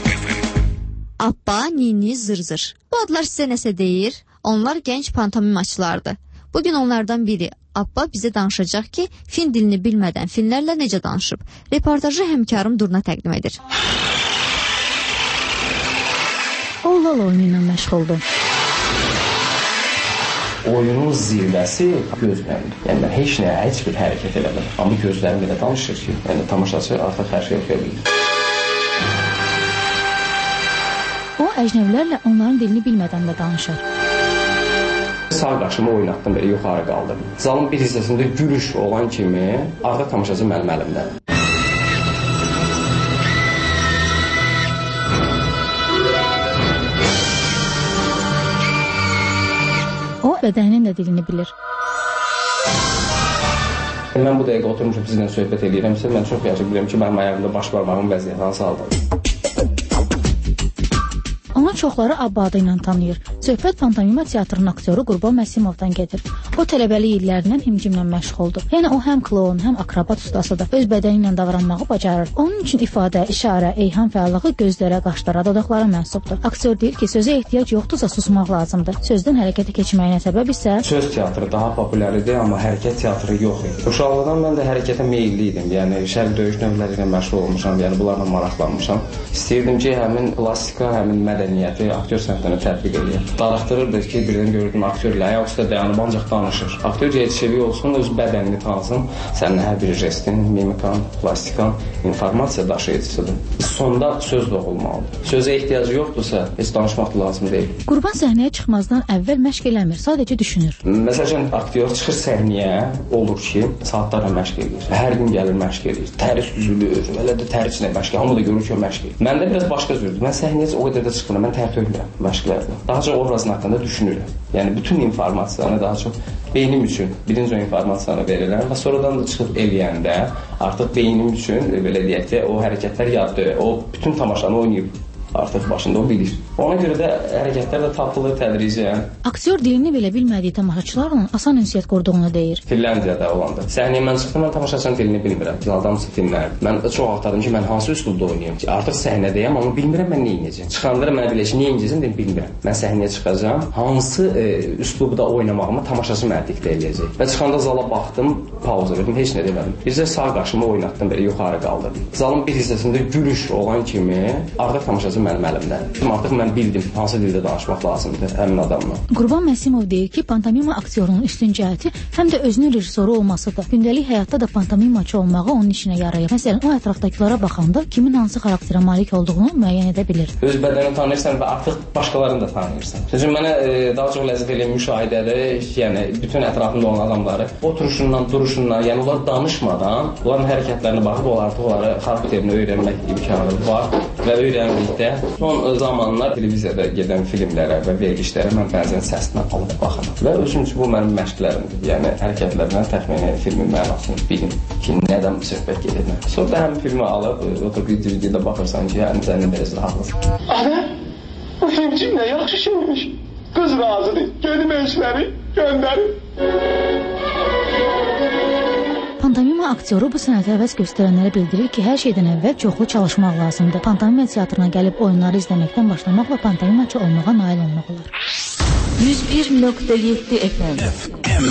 Abba, Nini, Zırzır. Bu adlar sizə nəsə deyir? Onlar gənc pantomimaçılardır. Bugün onlardan biri Abba bizə danışacaq ki, fin dilini bilmədən filmlərlə necə danışıb. Reportajı həmkarım Durna təqdim edir. O lol oyunuyla məşğuldur. Oyunun zirvəsi gözlərimdir. Yəni mən heç nəyə, heç bir hərəkət eləmirəm. Amma gözlərim elə danışır ki, yəni tamaşaçı artıq hər şey oxuya bilir. O əcnəbilərlə onların dilini bilmədən də danışır. Sağ qaşımı oynatdım, belə yuxarı qaldırdım. Zalın bir hissəsində gülüş olan kimi artıq tamaşaçı mənim əlimdədir. O bədənin də dilini bilir. Mən bu dəqiqə oturmuşum sizinlə söhbət edirəmsə, mən çox yaxşı bilirəm ki, mənim ayağımda baş barmağım vəziyyəti hansı haldadır. Onun çoxları Abadı ilə tanıyır. Söhbət pantomima teatrının aktyoru Qurban Məsimovdan gedir. O tələbəlik illərindən himcimlə məşğuldur. Yəni o həm kloun, həm akrobat ustasıdır. Öz bədəni ilə davranmağı bacarır. Onun üçün ifadə, işarə, eyham fəallığı gözlərə, qaşlara, dodaqlara mənsubdur. Aktyor deyir ki, sözə ehtiyac yoxdursa susmaq lazımdır. Sözdən hərəkətə keçməyinə səbəb isə söz teatrı daha popülər idi, amma hərəkət teatrı yox idi. Uşaqlıqdan mən də hərəkətə meyilli idim. Yəni şərq döyüş növləri ilə məşğul olmuşam, yəni bunlarla maraqlanmışam. İstəyirdim ki, həmin plastika, həmin mədəniyyəti aktyor sənətinə tətbiq edeyim. Darıxdırırdı ki, birdən gördüm aktyorla ayaq üstə dayanıb ancaq danışır. Aktyor yetişikliyi olsun, öz bədənini tanısın. Sənin hər bir jestin, mimikan, plastikan informasiya daşıyıcısıdır. Sonda söz doğulmalıdır. Sözə ehtiyacı yoxdursa, heç danışmaq lazım deyil. Qurban səhnəyə çıxmazdan əvvəl məşq eləmir, sadəcə düşünür. Məsələn, aktyor çıxır səhnəyə, olur ki, saatlarla məşq edir. Hər gün gəlir məşq edir. Təri süzülür, elə də təri içində məşq edir. Hamı da görür ki, o məşq edir. Məndə biraz başqa cürdür. Mən səhnəyə o qədər də çıxmıram, mən tər tökmürəm məşqlərdə. Daha çox obrazın haqqında düşünürəm. Yəni bütün informasiyanı daha çox beynim üçün birinci o informasiyanı verirəm və sonradan da çıxıb eləyəndə artıq beynim üçün belə deyək ki, o hərəkətlər yaddır. O bütün tamaşanı oynayıb artıq başında o bilir. Ona görə də hərəkətlər də tapılır tədricən. Aktyor dilini belə bilmədiyi tamaşaçılarla asan ünsiyyət qurduğunu deyir. Finlandiyada olanda. Səhnəyə mən çıxdım, mən tamaşaçının dilini bilmirəm. Adamsı filmlər. Mən çox axtardım ki, mən hansı üslubda oynayım ki, artıq səhnədəyəm, amma bilmirəm mən nə edəcəm. Çıxanda mənə bilə ki, nə edəcəm deyə bilmirəm. Mən səhnəyə çıxacağam, hansı e, üslubda oynamağımı tamaşaçı mənə diktə eləyəcək. Və çıxanda zala baxdım, pauza verdim, heç nə demədim. Bircə sağ qaşımı oynatdım, belə yuxarı qaldırdım. Zalın bir hissəsində gülüş olan kimi artıq tamaşaçı mənim əlimdən. Artıq mən bildim hansı dildə danışmaq lazımdır həmin adamla. Qurban Məsimov deyir ki, pantomima aktyorunun üstün cəhəti həm də özünün rejissoru olmasıdır. Gündəlik həyatda da pantomimaçı olmağı onun işinə yarayır. Məsələn, o ətrafdakılara baxanda kimin hansı xarakterə malik olduğunu müəyyən edə bilir. Öz bədənini tanıyırsan və artıq başqalarını da tanıyırsan. Çünki mənə e, daha çox ləzzət eləyən müşahidədə, yəni bütün ətrafında olan adamları oturuşundan, duruşundan, yəni onlar danışmadan, onların hərəkətlərinə baxıb onlar artıq onları xarakterini öyrənmək imkanı var və öyrəndikdə son zamanlar televiziyada gedən filmlərə və verilişlərə mən bəzən səsini alıb baxıram. Və özüm üçün bu mənim məşqlərimdir. Yəni hərəkətlərdən təxmini filmin mənasını bilim ki, nədən söhbət gedir. Sonra da həm filmi alıb oturub D V D-də baxırsan ki, yəni sənin dərəcədə haqlısın. Ana, bu film kimlə yaxşı şeymiş. Qız razıdır. Gedim eşləri göndərim. Pantomima aktyoru bu sənətə həvəs göstərənlərə bildirir ki, hər şeydən əvvəl çoxlu çalışmaq lazımdır. Pantomima teatrına gəlib oyunları izləməkdən başlamaqla pantomimaçı olmağa nail olmaq olar. yüz bir nöqtə yeddi F M.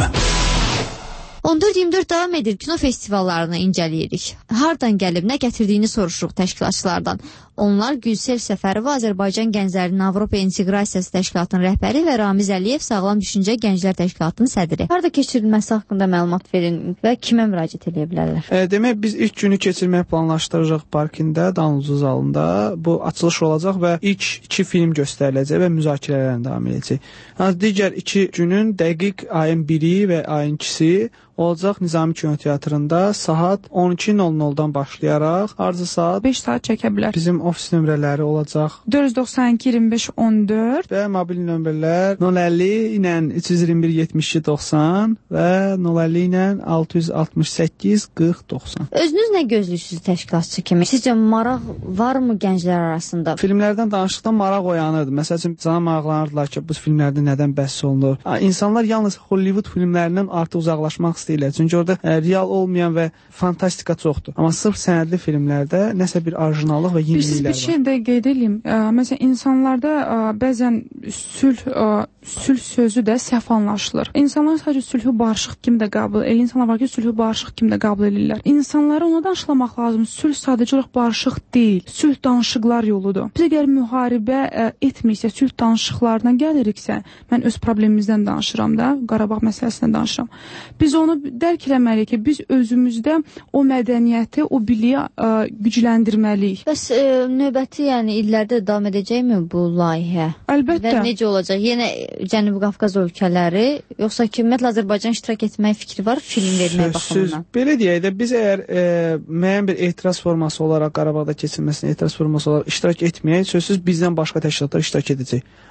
on dörd iyirmi dörd davam edir, kino festivallarını incələyirik. Hardan gəlib, nə gətirdiyini soruşuruq təşkilatçılardan. Onlar Gülsel Səfərova, Azərbaycan Gənclərinin Avropa İnteqrasiyası Təşkilatının rəhbəri və Ramiz Əliyev Sağlam Düşüncə Gənclər Təşkilatının sədri. Harda keçirilməsi haqqında məlumat verin və kimə müraciət edə bilərlər? E, demək, biz ilk günü keçirməyi planlaşdırırıq parkində, Danlıcı zalında. Bu açılış olacaq və ilk iki film göstəriləcək və müzakirələrini davam edəcək. Yəni, digər iki günün dəqiq ayın biri və ayın ikisi olacaq Nizami Kino Teatrında saat on iki nol noldan başlayaraq arzu saat beş saat çəkə bilər. Bizim ofis nömrələri olacaq dörd yüz doxsan iki iyirmi beş on dörd və mobil nömrələr nol əlli ilə üç yüz iyirmi bir yetmiş iki doxsan və nol əlli ilə altı yüz altmış səkkiz qırx doxsan. Özünüz nə gözləyirsiniz təşkilatçı kimi? Sizcə maraq varmı gənclər arasında? Filmlərdən danışdıqda maraq oyanırdı. Məsəl üçün sana maraqlanırdılar ki, bu filmlərdə nədən bəhs olunur? İnsanlar yalnız Hollywood filmlərindən artıq uzaqlaşmaq istəyirlər. Çünki orada ə, real olmayan və fantastika çoxdur. Amma sırf sənədli filmlərdə nəsə bir orijinallıq və yeniliklər var. Bir şey də qeyd edeyim. Ə, məsələn, insanlarda ə, bəzən sülh ə, sülh sözü də səhv anlaşılır. İnsanlar sadəcə sülhü barışıq kimi də qəbul edir. İnsanlar var ki, sülhü barışıq kimi də qəbul edirlər. İnsanlara ona danışlamaq lazım. Sülh sadəcə olaraq barışıq deyil. Sülh danışıqlar yoludur. Biz əgər müharibə ə, etmirsə, sülh danışıqlarına gəliriksə, mən öz problemimizdən danışıram da, Qarabağ məsələsindən danışıram. Biz onu dərk eləməliyik ki, biz özümüzdə o mədəniyyəti, o biliyi ə, gücləndirməliyik. Bəs ə, növbəti, yəni illərdə davam edəcəkmi bu layihə? Əlbəttə. Və necə olacaq? Yenə Cənubi Qafqaz ölkələri, yoxsa ki, ümumiyyətlə Azərbaycan iştirak etmək fikri var film vermək baxımından? Belə deyək də, biz əgər e, müəyyən bir etiraz forması olaraq Qarabağda keçirilməsinə etiraz forması olaraq iştirak etməyək, sözsüz bizdən başqa təşkilatlar iştirak edəcək.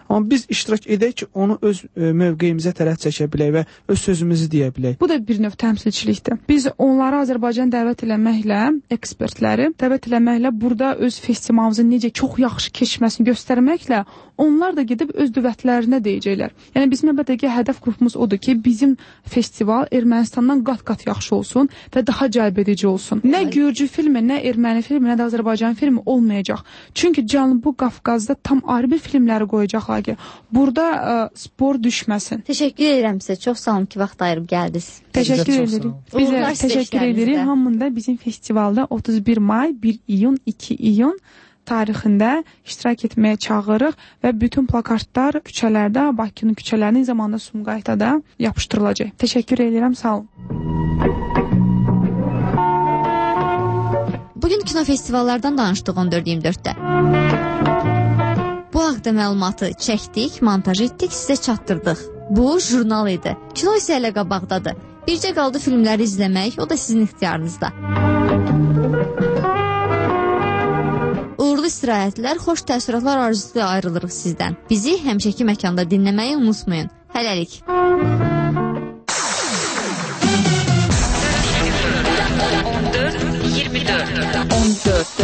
Amma biz iştirak edək ki, onu öz e, mövqeyimizə tərəf çəkə bilək və öz sözümüzü deyə bilək. Bu da bir növ təmsilçilikdir. Biz onları Azərbaycan dəvət eləməklə, ekspertləri dəvət eləməklə burada öz festivalımızın necə çox yaxşı keçməsini göstərməklə onlar da gedib öz dövlətlərinə deyəcəklər. Yəni bizim əlbəttə ki, hədəf qrupumuz odur ki, bizim festival Ermənistandan qat-qat yaxşı olsun və daha cəlbedici olsun. Nə Gürcü filmi, nə erməni filmi, nə də Azərbaycan filmi olmayacaq. Çünki Cənubi Qafqazda tam ayrı bir filmləri qoyacaqlar ki, burada ə, spor düşməsin. Təşəkkür edirəm sizə. Çox sağ olun ki, vaxt ayırıb gəldiniz. Təşəkkür edirik. Bizə təşəkkür edirik. Hamında bizim festivalda otuz bir may, bir iyun, iki iyun tarixində iştirak etməyə çağırırıq və bütün plakatlar küçələrdə, Bakının küçələrinin zamanında Sumqayıtada yapışdırılacaq. Təşəkkür edirəm, sağ olun. Bugün kino festivallardan danışdıq on dörd iyirmi dörddə. Bu haqda məlumatı çəkdik, montaj etdik, sizə çatdırdıq. Bu jurnal idi. Kino isə hələ qabaqdadır. Bircə qaldı filmləri izləmək, o da sizin ixtiyarınızda. Uğurlu istirahətlər, xoş təəssüratlar arzusuyla ayrılırıq sizdən. Bizi həmişəki məkanda dinləməyi unutmayın. Hələlik. on dörd iyirmi dörd on dörd